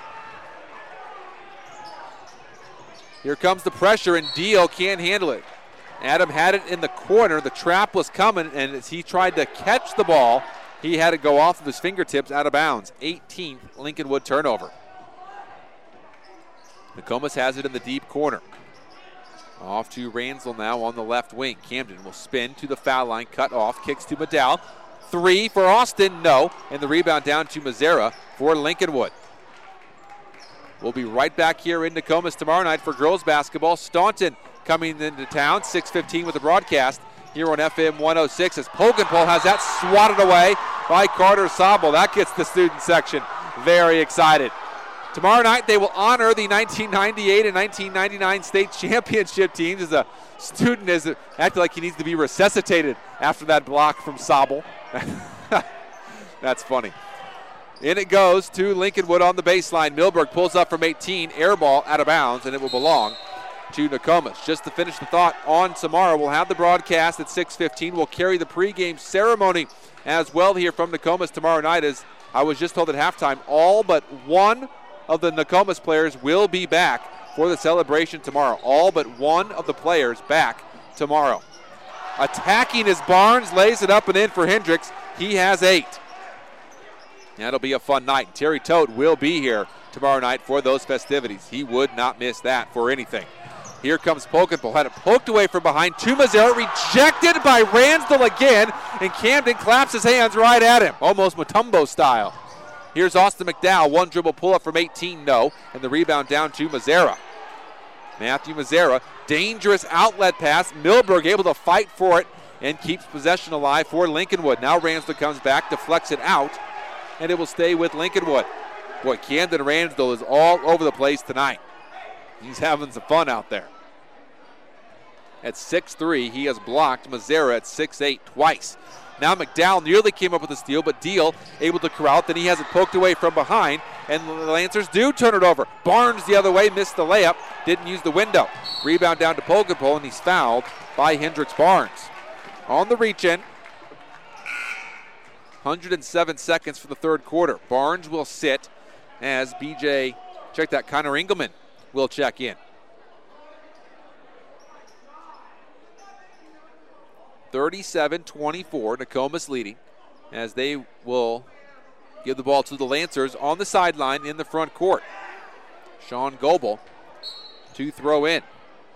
Here comes the pressure, and Deal can't handle it. Adam had it in the corner. The trap was coming, and as he tried to catch the ball, he had it go off of his fingertips out of bounds. 18th Lincolnwood turnover. Nokomis has it in the deep corner. Off to Ransdell now on the left wing. Camden will spin to the foul line, cut off, kicks to Medal. 3 for Austin, no. And the rebound down to Mazzara for Lincolnwood. We'll be right back here in Nokomis tomorrow night for girls basketball. Staunton coming into town, 6:15 with the broadcast here on FM 106 as Pokenpole has that swatted away by Carter Sabel. That gets the student section very excited. Tomorrow night they will honor the 1998 and 1999 state championship teams as a student is acting like he needs to be resuscitated after that block from Sabel. That's funny. In it goes to Lincolnwood on the baseline. Milberg pulls up from 18, air ball out of bounds, and it will belong to Nokomis. Just to finish the thought on tomorrow, we'll have the broadcast at 6:15. We'll carry the pregame ceremony as well here from Nokomis tomorrow night. As I was just told at halftime, all but one of the Nokomis players will be back for the celebration tomorrow. All but one of the players back tomorrow. Attacking as Barnes lays it up and in for Hendricks. He has 8. That'll be a fun night. Terry Tote will be here tomorrow night for those festivities. He would not miss that for anything. Here comes Pokenpole. Had it poked away from behind to Mazzara. Rejected by Ransdell again. And Camden claps his hands right at him. Almost Mutombo style. Here's Austin McDowell. One dribble pull-up from 18, no. And the rebound down to Mazzara. Matthew Mazzara. Dangerous outlet pass. Milberg able to fight for it and keeps possession alive for Lincolnwood. Now Ransdell comes back, deflects it out, and it will stay with Lincolnwood. Boy, Camden Ransdell is all over the place tonight. He's having some fun out there. At 6'3", he has blocked Mazzara at 6'8" twice. Now McDowell nearly came up with a steal, but Deal able to corral it. Then he has it poked away from behind, and the Lancers do turn it over. Barnes the other way, missed the layup, didn't use the window. Rebound down to Pokenpole, and he's fouled by Hendricks Barnes. On the reach-in, 107 seconds for the third quarter. Barnes will sit as BJ, check that, Connor Engelman will check in. 37-24, Nokomis leading as they will give the ball to the Lancers on the sideline in the front court. Sean Goebel to throw in.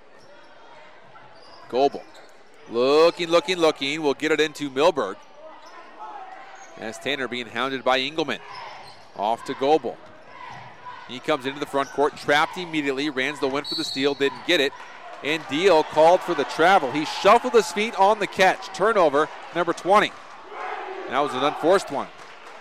Goebel looking. Will get it into Milberg as Tanner being hounded by Engelman. Off to Goebel. He comes into the front court, trapped immediately. Ransdell went for the steal, didn't get it. And Deal called for the travel. He shuffled his feet on the catch. Turnover, number 20. That was an unforced one.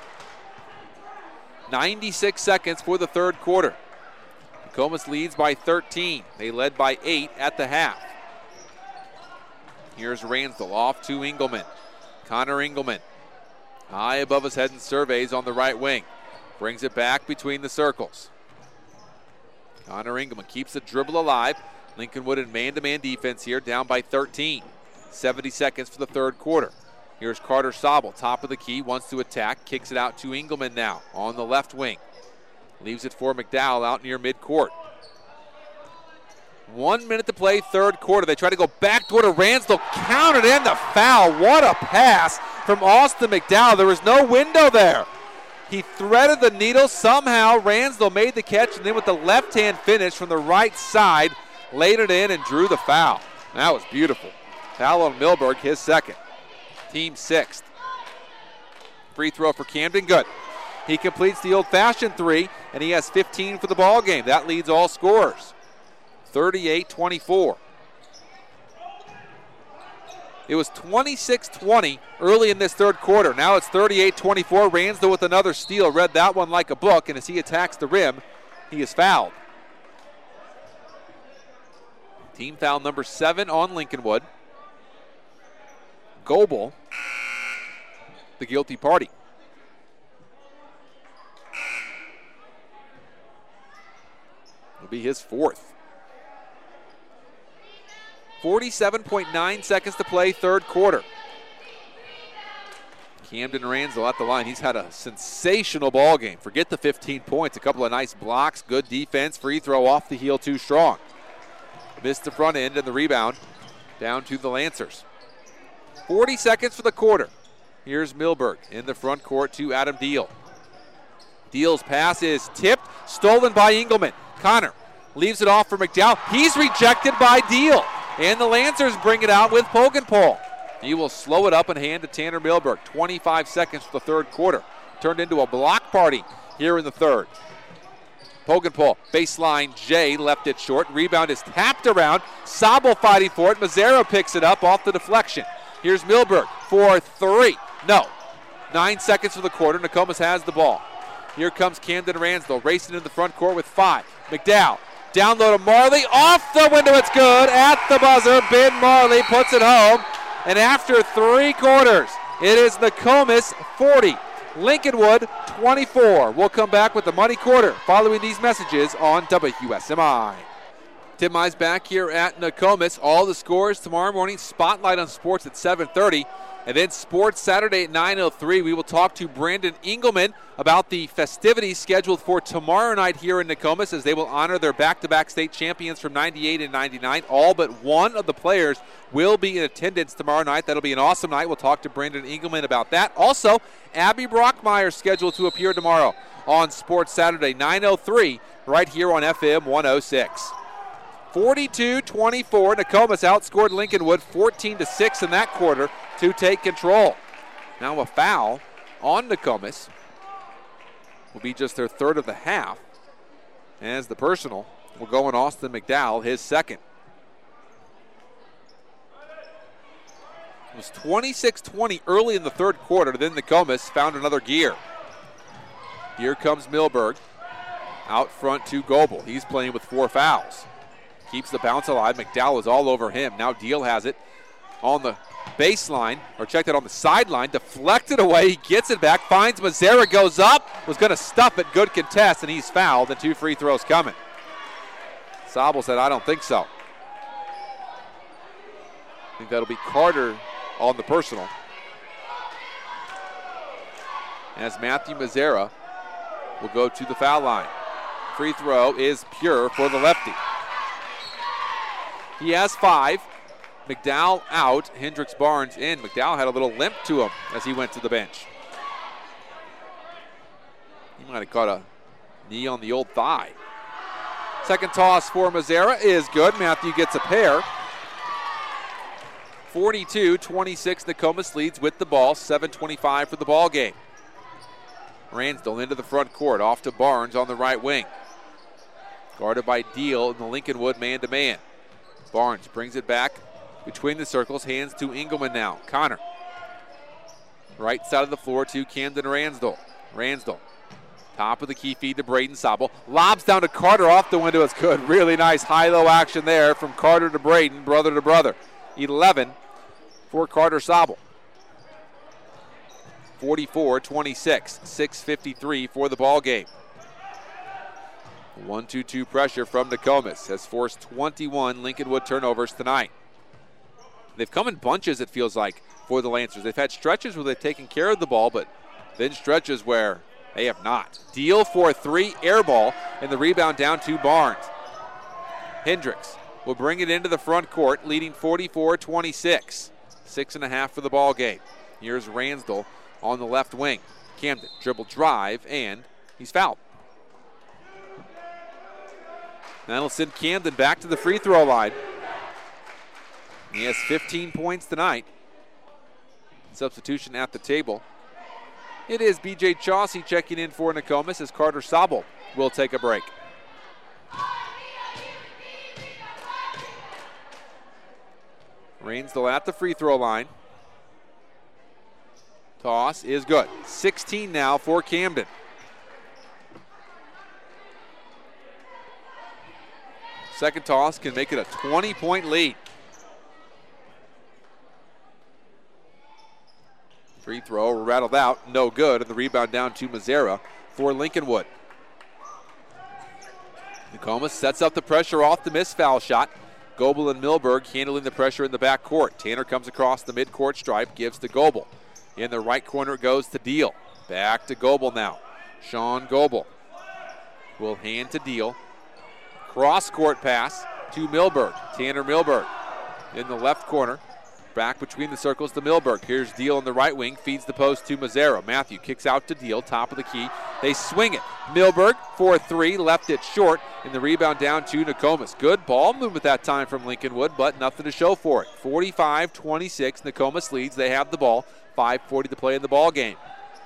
96 seconds for the third quarter. Nokomis leads by 13. They led by 8 at the half. Here's Ransdell off to Engelman. Connor Engelman, high above his head and surveys on the right wing. Brings it back between the circles. Connor Engelman keeps the dribble alive. Lincolnwood in man-to-man defense here, down by 13. 70 seconds for the third quarter. Here's Carter Sabel, top of the key, wants to attack, kicks it out to Engelman now on the left wing. Leaves it for McDowell out near midcourt. 1 minute to play, third quarter. They try to go backdoor to Ransdell, counted in the foul. What a pass from Austin McDowell. There was no window there. He threaded the needle somehow. Ransdell made the catch, and then with the left-hand finish from the right side, laid it in and drew the foul. That was beautiful. Foul on Milberg, his second. Team 6th. Free throw for Camden, good. He completes the old-fashioned 3, and he has 15 for the ball game. That leads all scorers. 38-24. It was 26-20 early in this third quarter. Now it's 38-24. Ransdell with another steal. Read that one like a book, and as he attacks the rim, he is fouled. Team foul number 7 on Lincolnwood. Goebel, the guilty party. It'll be his 4th. 47.9 seconds to play, third quarter. Camden Ransdell at the line. He's had a sensational ball game. Forget the 15 points. A couple of nice blocks, good defense, free throw off the heel too strong. Missed the front end and the rebound down to the Lancers. 40 seconds for the quarter. Here's Milberg in the front court to Adam Deal. Deal's pass is tipped, stolen by Engelman. Connor leaves it off for McDowell. He's rejected by Deal. And the Lancers bring it out with Pogenpol. He will slow it up and hand to Tanner Milberg. 25 seconds for the third quarter. Turned into a block party here in the third. Pogenpol, baseline, Jay left it short. Rebound is tapped around. Sabel fighting for it. Mazzara picks it up off the deflection. Here's Milberg for 3. No. 9 seconds for the quarter. Nokomis has the ball. Here comes Camden Ransdell racing in the front court with 5. McDowell. Down low to Marley. Off the window. It's good. At the buzzer. Ben Marley puts it home. And after 3 quarters, it is Nokomis 40. Lincolnwood 24. We'll come back with the Money Quarter following these messages on WSMI. Tim Mize back here at Nokomis. All the scores tomorrow morning. Spotlight on Sports at 7:30. And then Sports Saturday at 9:03. We will talk to Brandon Engelman about the festivities scheduled for tomorrow night here in Nokomis as they will honor their back-to-back state champions from 98 and 99. All but one of the players will be in attendance tomorrow night. That'll be an awesome night. We'll talk to Brandon Engelman about that. Also, Abby Brockmeyer scheduled to appear tomorrow on Sports Saturday, 9:03, right here on FM 106. 42-24, Nokomis outscored Lincolnwood 14-6 in that quarter to take control. Now a foul on Nokomis. Will be just their third of the half, as the personal will go on Austin McDowell, his second. It was 26-20 early in the third quarter, then Nokomis found another gear. Here comes Milberg out front to Goebel. He's playing with 4 fouls. Keeps the bounce alive. McDowell is all over him. Now Deal has it on the baseline, or checked it on the sideline, deflected away. He gets it back, finds Mazzara, goes up, was going to stuff it. Good contest, and he's fouled, and 2 free throws coming. Sabel said, I don't think so. I think that'll be Carter on the personal. As Matthew Mazzara will go to the foul line. Free throw is pure for the lefty. He has 5. McDowell out, Hendricks Barnes in. McDowell had a little limp to him as he went to the bench. He might have caught a knee on the old thigh. Second toss for Mazzara is good. Matthew gets a pair. 42-26, Nokomis leads with the ball. 7:25 for the ball game. Ransdell into the front court, off to Barnes on the right wing. Guarded by Deal in the Lincolnwood man-to-man. Barnes brings it back between the circles, hands to Engelman now. Connor. Right side of the floor to Camden Ransdell. Ransdell. Top of the key feed to Braden Sabel. Lobs down to Carter, off the window. It's good. Really nice high-low action there from Carter to Braden, brother to brother. 11 for Carter Sabel. 44-26. 6:53 for the ball game. 1-2-2 pressure from Nokomis has forced 21 Lincolnwood turnovers tonight. They've come in bunches, it feels like, for the Lancers. They've had stretches where they've taken care of the ball, but then stretches where they have not. Deal for 3, air ball, and the rebound down to Barnes. Hendricks will bring it into the front court, leading 44-26. 6.5 for the ball game. Here's Ransdell on the left wing. Camden, dribble drive, and he's fouled. That'll send Camden back to the free throw line. He has 15 points tonight. Substitution at the table. It is B.J. Chauncey checking in for Nokomis as Carter Sabel will take a break. Ransdell at the free throw line. Toss is good. 16 now for Camden. Second toss can make it a 20-point lead. Free throw rattled out, no good, and the rebound down to Mazzara for Lincolnwood. Nokomis sets up the pressure off the missed foul shot. Goebel and Milberg handling the pressure in the backcourt. Tanner comes across the midcourt stripe, gives to Goebel. In the right corner it goes to Deal. Back to Goebel now. Sean Goebel will hand to Deal. Cross-court pass to Milberg. Tanner Milberg in the left corner. Back between the circles to Milberg. Here's Deal in the right wing. Feeds the post to Mazzara. Matthew kicks out to Deal. Top of the key. They swing it. Milberg for three. Left it short. And the rebound down to Nokomis. Good ball movement that time from Lincolnwood, but nothing to show for it. 45-26. Nokomis leads. They have the ball. 5:40 to play in the ball game.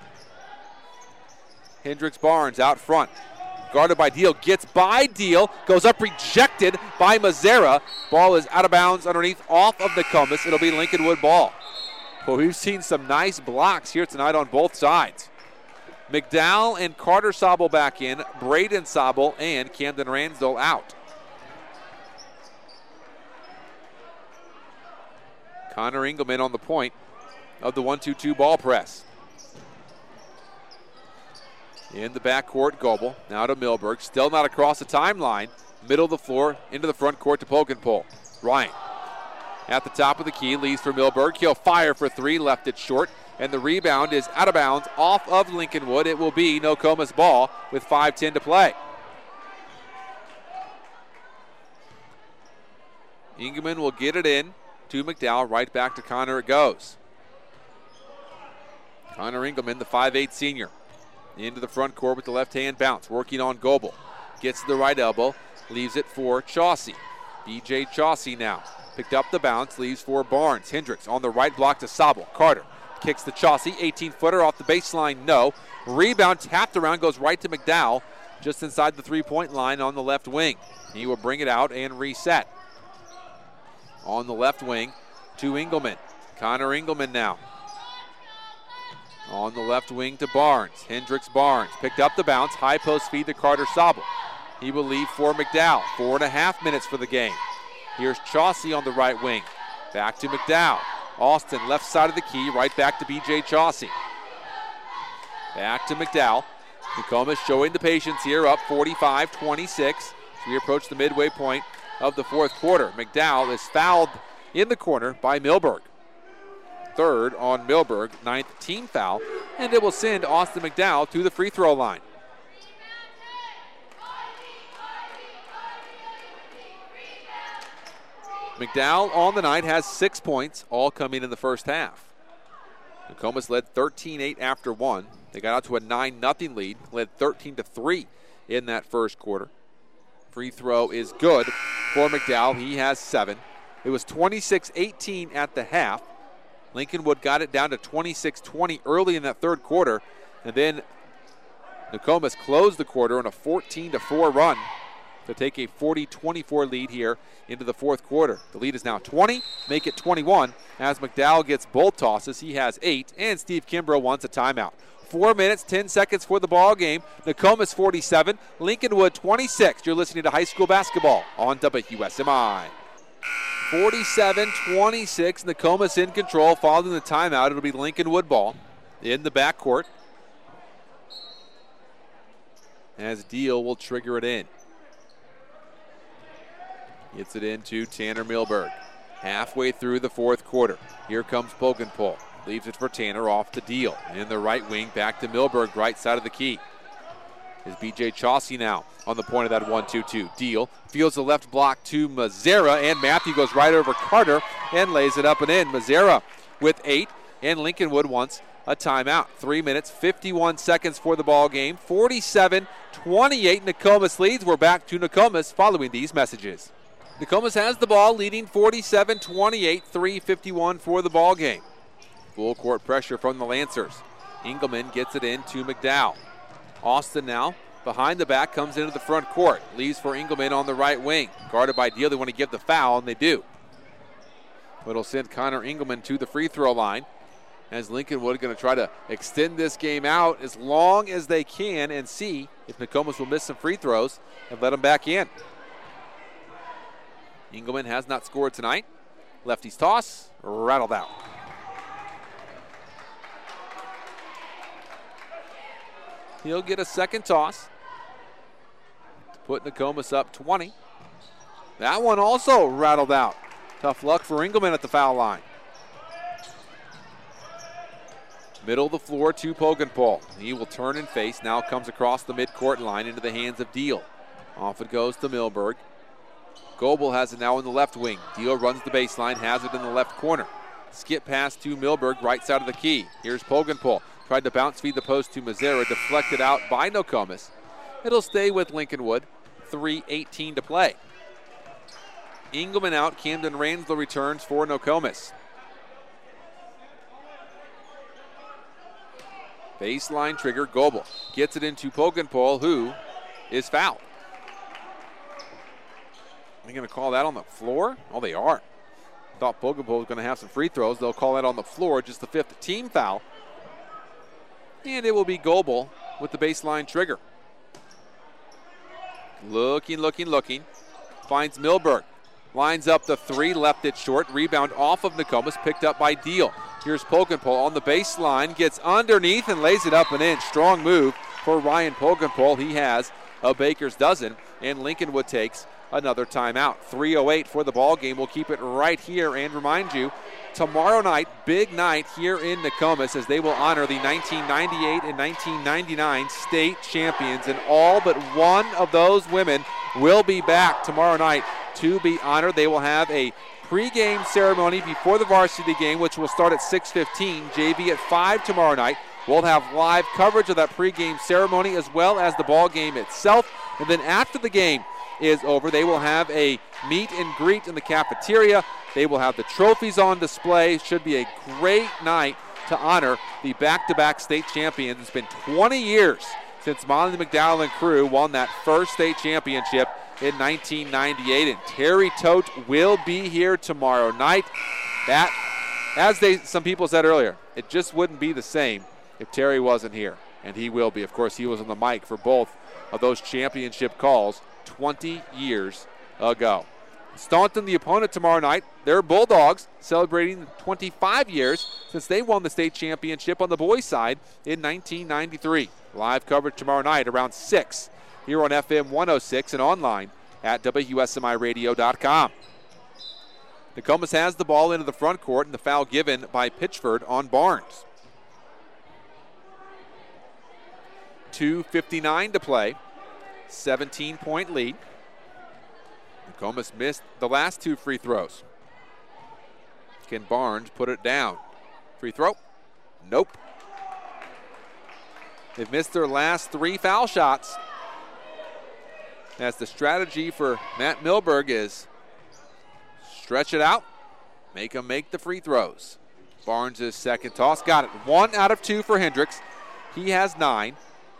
Hendricks Barnes out front. Guarded by Deal, gets by Deal, goes up rejected by Mazzara. Ball is out of bounds underneath off of Nokomis. It'll be Lincolnwood ball. Well, we've seen some nice blocks here tonight on both sides. McDowell and Carter Sobel back in, Braden Sobel and Camden Ransdell out. Connor Engelman on the point of the 1-2-2 ball press. In the backcourt, Goebel. Now to Milberg. Still not across the timeline. Middle of the floor, into the front court to Pokenpole. Ryan at the top of the key, leads for Milberg. He'll fire for three, left it short. And the rebound is out of bounds off of Lincolnwood. It will be Nokomis ball with 5:10 to play. Engelman will get it in to McDowell. Right back to Connor it goes. Connor Engelman, the 5'8 senior. Into the front court with the left-hand bounce. Working on Goebel. Gets to the right elbow. Leaves it for Chauncey. B.J. Chauncey now. Picked up the bounce. Leaves for Barnes. Hendricks on the right block to Sobel. Carter kicks to Chauncey. 18-footer off the baseline. No. Rebound tapped around. Goes right to McDowell. Just inside the three-point line on the left wing. He will bring it out and reset. On the left wing to Engelman. Connor Engelman now. On the left wing to Barnes. Hendricks Barnes picked up the bounce. High post feed to Carter Sobel. He will leave for McDowell. 4.5 minutes for the game. Here's Chauncey on the right wing. Back to McDowell. Austin left side of the key. Right back to B.J. Chauncey. Back to McDowell. Nokomis showing the patience here. Up 45-26. As we approach the midway point of the fourth quarter. McDowell is fouled in the corner by Milberg. Third on Milberg, 9th team foul, and it will send Austin McDowell to the free throw line. McDowell on the night has 6 points, all coming in the first half. Nokomis led 13-8 after one. They got out to a 9-0 lead, led 13-3 in that first quarter. Free throw is good for McDowell. He has 7. It was 26-18 at the half. Lincolnwood got it down to 26-20 early in that third quarter, and then Nokomis closed the quarter on a 14-4 run to take a 40-24 lead here into the fourth quarter. The lead is now 20, make it 21 as McDowell gets both tosses. He has 8, and Steve Kimbrough wants a timeout. 4 minutes, 10 seconds for the ball game. Nokomis 47, Lincolnwood 26. You're listening to high school basketball on WSMI. 47-26, Nokomis in control. Following the timeout, it'll be Lincolnwood ball in the backcourt. As Deal will trigger it in. Gets it into Tanner Milberg. Halfway through the fourth quarter. Here comes Pokenpole. Leaves it for Tanner off to Deal. In the right wing, back to Milberg, right side of the key. Is B.J. Chauncey now on the point of that 1-2-2. Deal feels the left block to Mazzara, and Matthew goes right over Carter and lays it up and in. Mazzara with 8, and Lincolnwood wants a timeout. 3 minutes, 51 seconds for the ball game. 47-28, Nokomis leads. We're back to Nokomis following these messages. Nokomis has the ball, leading 47-28, 3:51 for the ball game. Full court pressure from the Lancers. Engelman gets it in to McDowell. Austin now behind the back, comes into the front court. Leaves for Engelman on the right wing. Guarded by Deal. They want to give the foul, and they do. It'll send Connor Engelman to the free throw line as Lincolnwood going to try to extend this game out as long as they can and see if Nokomis will miss some free throws and let them back in. Engelman has not scored tonight. Lefty's toss, rattled out. He'll get a second toss to put Nokomis up 20. That one also rattled out. Tough luck for Engelman at the foul line. Middle of the floor to Pogenpol. He will turn and face. Now comes across the midcourt line into the hands of Deal. Off it goes to Milberg. Goebel has it now in the left wing. Deal runs the baseline, has it in the left corner. Skip pass to Milberg, right side of the key. Here's Pogenpol. Tried to bounce feed the post to Mazzara, deflected out by Nokomis. It'll stay with Lincolnwood. 3:18 to play. Engelman out. Camden Ranslow returns for Nokomis. Baseline trigger. Goebel gets it into Pogenpol, who is fouled. Are they going to call that on the floor? Oh, they are. Thought Pogenpol was going to have some free throws. They'll call that on the floor, just the 5th team foul. And it will be Goebel with the baseline trigger. Looking. Finds Milberg. Lines up the 3, left it short. Rebound off of Nokomis, picked up by Deal. Here's Pogenpol on the baseline, gets underneath and lays it up and in. Strong move for Ryan Pogenpol. He has a baker's dozen, and Lincolnwood takes another timeout. 3:08 for the ball game. We'll keep it right here and remind you, tomorrow night, big night here in Nokomis as they will honor the 1998 and 1999 state champions, and all but one of those women will be back tomorrow night to be honored. They will have a pregame ceremony before the varsity game, which will start at 6:15, JV at 5 tomorrow night. We'll have live coverage of that pregame ceremony as well as the ball game itself. And then after the game is over, they will have a meet and greet in the cafeteria. They will have the trophies on display. Should be a great night to honor the back-to-back state champions. It's been 20 years since Molly McDowell and crew won that first state championship in 1998, and Terry Tote will be here tomorrow night. That, as some people said earlier, it just wouldn't be the same if Terry wasn't here, and he will be. Of course, he was on the mic for both of those championship calls 20 years ago. Staunton, the opponent tomorrow night, they're Bulldogs, celebrating 25 years since they won the state championship on the boys' side in 1993. Live coverage tomorrow night around 6 here on FM 106 and online at WSMIRadio.com. Nokomis has the ball into the front court, and the foul given by Pitchford on Barnes. 2:59 to play. 17-point lead. Nokomis missed the last 2 free throws. Can Barnes put it down? Free throw? Nope. They've missed their last 3 foul shots. As the strategy for Matt Milberg is stretch it out, make them make the free throws. Barnes' second toss, got it. 1 out of 2 for Hendricks. He has 9.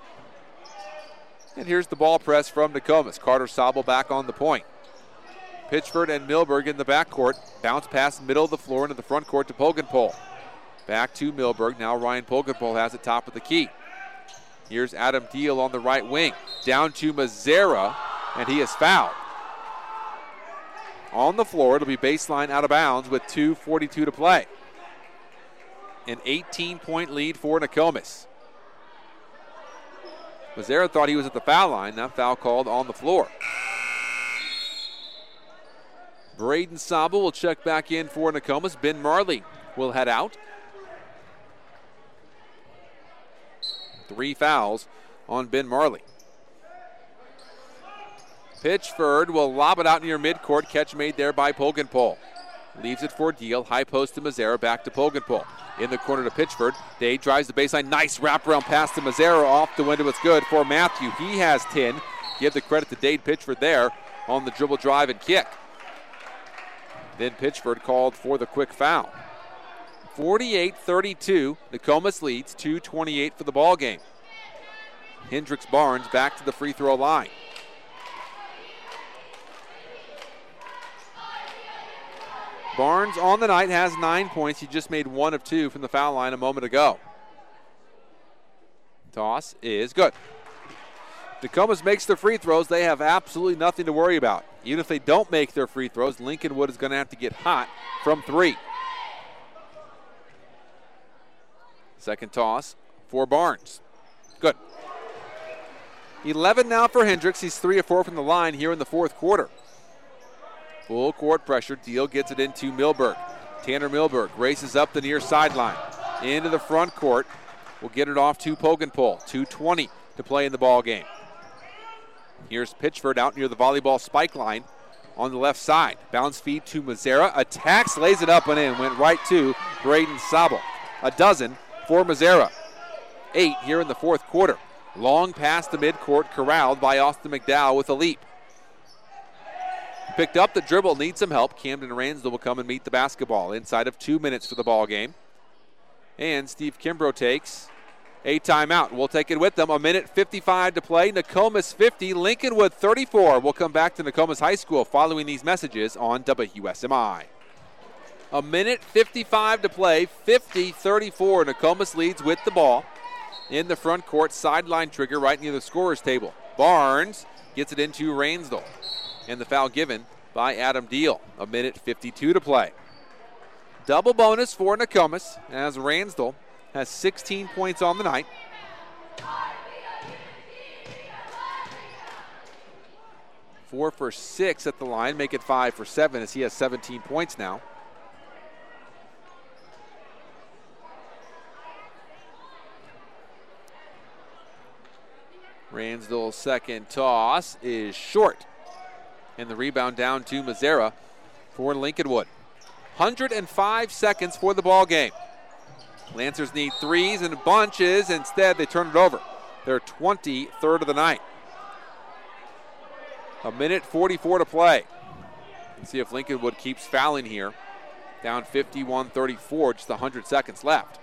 And here's the ball press from Nokomis. Carter Sobel back on the point. Pitchford and Milberg in the backcourt. Bounce pass middle of the floor into the front court to Pogenpol. Back to Milberg. Now Ryan Pogenpol has it top of the key. Here's Adam Deal on the right wing. Down to Mazzara, and he is fouled. On the floor, it'll be baseline out of bounds with 2:42 to play. An 18-point lead for Nokomis. Mazzara thought he was at the foul line. That foul called on the floor. Braden Sobel will check back in for Nokomis. Ben Marley will head out. 3 fouls on Ben Marley. Pitchford will lob it out near midcourt. Catch made there by Pogenpol. Leaves it for Deal. High post to Mazzara. Back to Pogenpol. In the corner to Pitchford. Dade drives the baseline. Nice wraparound pass to Mazzara. Off the window. It's good for Matthew. He has 10. Give the credit to Dade Pitchford there on the dribble drive and kick. Then Pitchford called for the quick foul. 48-32. Nokomis leads. 2:28 for the ball game. Hendricks Barnes back to the free throw line. Barnes on the night has 9 points. He just made 1 of 2 from the foul line a moment ago. Toss is good. Nokomis makes the free throws. They have absolutely nothing to worry about. Even if they don't make their free throws, Lincolnwood is going to have to get hot from 3. Second toss for Barnes. Good. 11 now for Hendricks. He's 3 of 4 from the line here in the fourth quarter. Full court pressure. Deal gets it into Milberg. Tanner Milberg races up the near sideline. Into the front court. Will get it off to Pogenpol. 2:20 to play in the ball game. Here's Pitchford out near the volleyball spike line on the left side. Bounce feed to Mazzara. Attacks, lays it up and in. Went right to Braden Sabel. A dozen for Mazzara. 8 here in the fourth quarter. Long past the midcourt, corralled by Austin McDowell with a leap. Picked up the dribble, needs some help. Camden Ransdell will come and meet the basketball inside of 2 minutes for the ball game. And Steve Kimbrough takes a timeout. We'll take it with them. 1:55 to play. Nokomis 50, Lincolnwood 34. We'll come back to Nokomis High School following these messages on WSMI. 1:55 to play. 50-34. Nokomis leads with the ball in the front court. Sideline trigger right near the scorer's table. Barnes gets it into Ransdell. And the foul given by Adam Deal. 1:52 to play. Double bonus for Nokomis as Ransdell has 16 points on the night. Four for 6 at the line, make it 5 for 7 as he has 17 points now. Ransdell's second toss is short. And the rebound down to Mazzara for Lincolnwood. 105 seconds for the ball game. Lancers need threes and bunches. Instead, they turn it over. Their 23rd of the night. 1:44 to play. Let's see if Lincolnwood keeps fouling here. Down 51-34, just 100 seconds left.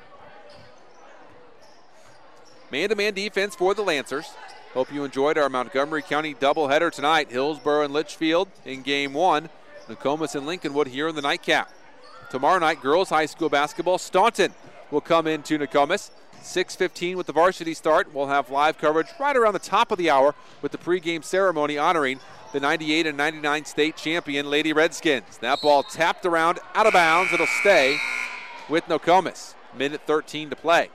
Man-to-man defense for the Lancers. Hope you enjoyed our Montgomery County doubleheader tonight. Hillsborough and Litchfield in game 1. Nokomis and Lincolnwood here in the nightcap. Tomorrow night, girls high school basketball. Staunton will come into Nokomis. 6:15 with the varsity start. We'll have live coverage right around the top of the hour with the pregame ceremony honoring the 98 and 99 state champion Lady Redskins. That ball tapped around, out of bounds. It'll stay with Nokomis. 1:13 to play.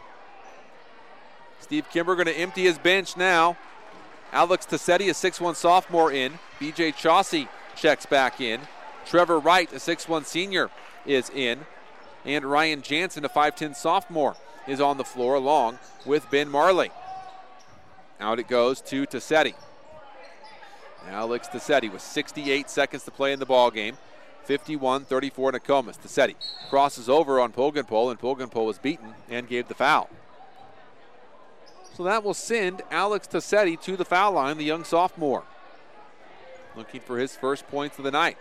Steve Kimber going to empty his bench now. Alex Tassetti, a 6'1 sophomore in. BJ Chauncey checks back in. Trevor Wright, a 6'1 senior, is in. And Ryan Jansen, a 5'10 sophomore, is on the floor along with Ben Marley. Out it goes to Tassetti. Alex Tassetti with 68 seconds to play in the ball game. 51-34 Nokomis. Tassetti crosses over on Pogenpol, and Pogenpol was beaten and gave the foul. So that will send Alex Tassetti to the foul line, the young sophomore. Looking for his first points of the night.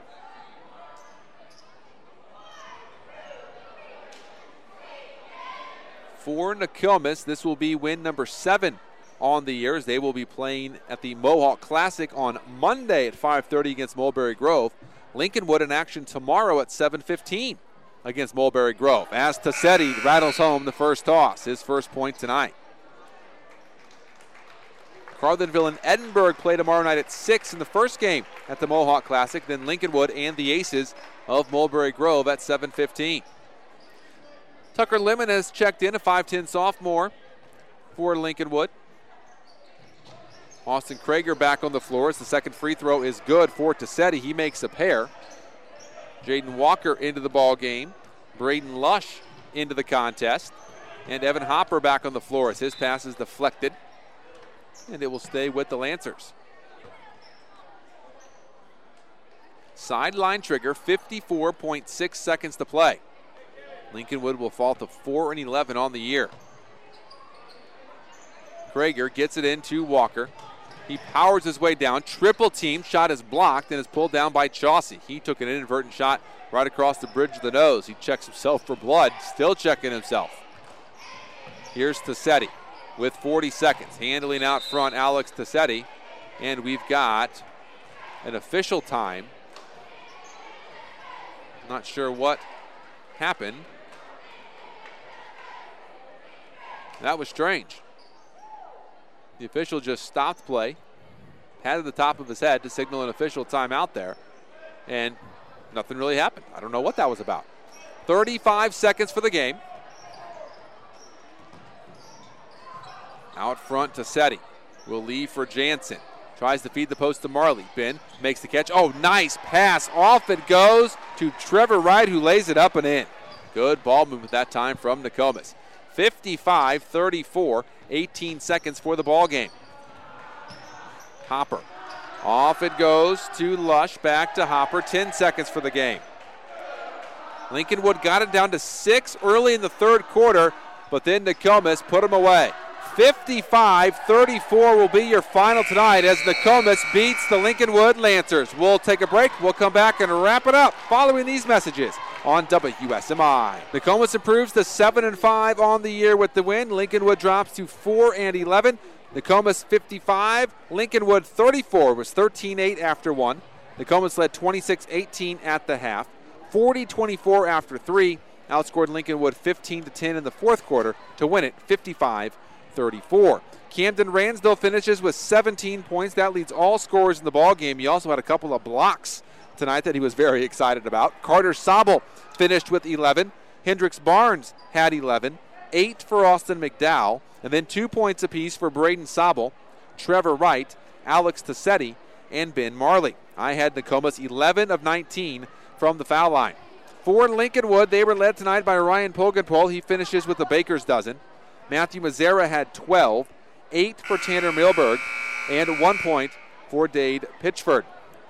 For Nokomis, this will be win number 7 on the year, as they will be playing at the Mohawk Classic on Monday at 5:30 against Mulberry Grove. Lincolnwood in action tomorrow at 7:15 against Mulberry Grove, as Tassetti rattles home the first toss, his first point tonight. Carlinville and Edinburgh play tomorrow night at 6 in the first game at the Mohawk Classic. Then Lincolnwood and the Aces of Mulberry Grove at 7:15. Tucker Lemon has checked in, a 5'10 sophomore for Lincolnwood. Austin Krager back on the floor as the second free throw is good for Tassetti. He makes a pair. Jaden Walker into the ball game. Braden Lush into the contest. And Evan Hopper back on the floor as his pass is deflected. And it will stay with the Lancers. Sideline trigger, 54.6 seconds to play. Lincolnwood will fall to 4-11 on the year. Krager gets it into Walker. He powers his way down. Triple team. Shot is blocked and is pulled down by Chauncey. He took an inadvertent shot right across the bridge of the nose. He checks himself for blood. Still checking himself. Here's Tassetti with 40 seconds. Handling out front, Alex Tassetti. And we've got an official time. Not sure what happened. That was strange. The official just stopped play. patted the top of his head to signal an official timeout there, and nothing really happened. I don't know what that was about. 35 seconds for the game. Out front to Seti. Will leave for Jansen. Tries to feed the post to Marley. Ben makes the catch. Oh, nice pass. Off it goes to Trevor Wright, who lays it up and in. Good ball movement that time from Nokomis. 55-34, 18 seconds for the ball game. Hopper. Off it goes to Lush, back to Hopper. 10 seconds for the game. Lincolnwood got it down to 6 early in the third quarter, but then Nokomis put them away. 55-34 will be your final tonight as Nokomis beats the Lincolnwood Lancers. We'll take a break. We'll come back and wrap it up following these messages on WSMI. Nokomis improves to 7-5 on the year with the win. Lincolnwood drops to 4-11. Nokomis 55, Lincolnwood 34, was 13-8 after one. Nokomis led 26-18 at the half, 40-24 after three. Outscored Lincolnwood 15-10 in the fourth quarter to win it 55-34. Camden Ransdell finishes with 17 points. That leads all scorers in the ball game. He also had a couple of blocks tonight that he was very excited about. Carter Sobel finished with 11. Hendricks Barnes had 11. 8 for Austin McDowell. And then 2 points apiece for Braden Sobel, Trevor Wright, Alex Tassetti, and Ben Marley. I had Nokomis 11 of 19 from the foul line. For Lincolnwood, they were led tonight by Ryan Pogenpol. He finishes with a baker's dozen. Matthew Mazzara had 12, 8 for Tanner Milberg, and 1 point for Dade Pitchford.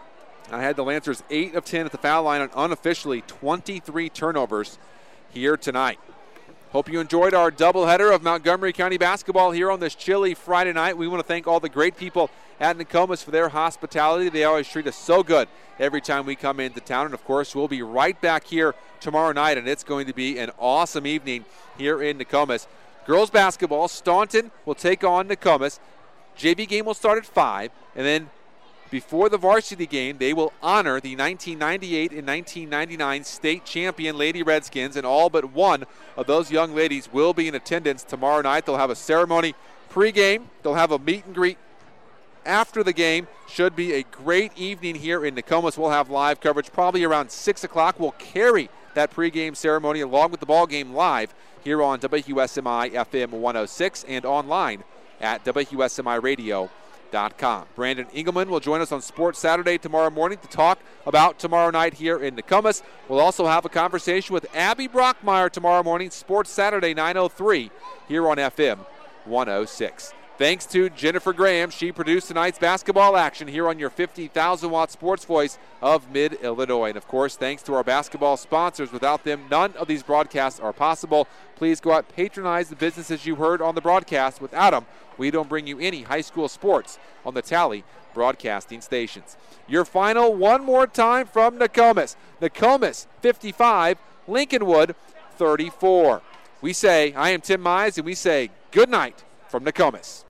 I had the Lancers 8 of 10 at the foul line on unofficially 23 turnovers here tonight. Hope you enjoyed our doubleheader of Montgomery County basketball here on this chilly Friday night. We want to thank all the great people at Nokomis for their hospitality. They always treat us so good every time we come into town. And, of course, we'll be right back here tomorrow night, and it's going to be an awesome evening here in Nokomis. Girls basketball, Staunton will take on Nokomis. JV game will start at 5, and then before the varsity game, they will honor the 1998 and 1999 state champion Lady Redskins, and all but one of those young ladies will be in attendance tomorrow night. They'll have a ceremony pregame. They'll have a meet and greet after the game. Should be a great evening here in Nokomis. We'll have live coverage probably around 6 o'clock. We'll carry that pregame ceremony along with the ball game live here on WSMI FM 106 and online at WSMIRadio.com. Brandon Engelman will join us on Sports Saturday tomorrow morning to talk about tomorrow night here in Nokomis. We'll also have a conversation with Abby Brockmeyer tomorrow morning, Sports Saturday 9:03 here on FM 106. Thanks to Jennifer Graham. She produced tonight's basketball action here on your 50,000-watt sports voice of Mid-Illinois. And, of course, thanks to our basketball sponsors. Without them, none of these broadcasts are possible. Please go out, patronize the businesses you heard on the broadcast. Without them, we don't bring you any high school sports on the Tally broadcasting stations. Your final one more time from Nokomis. Nokomis 55, Lincolnwood 34. We say, I am Tim Mize, and we say good night from Nokomis.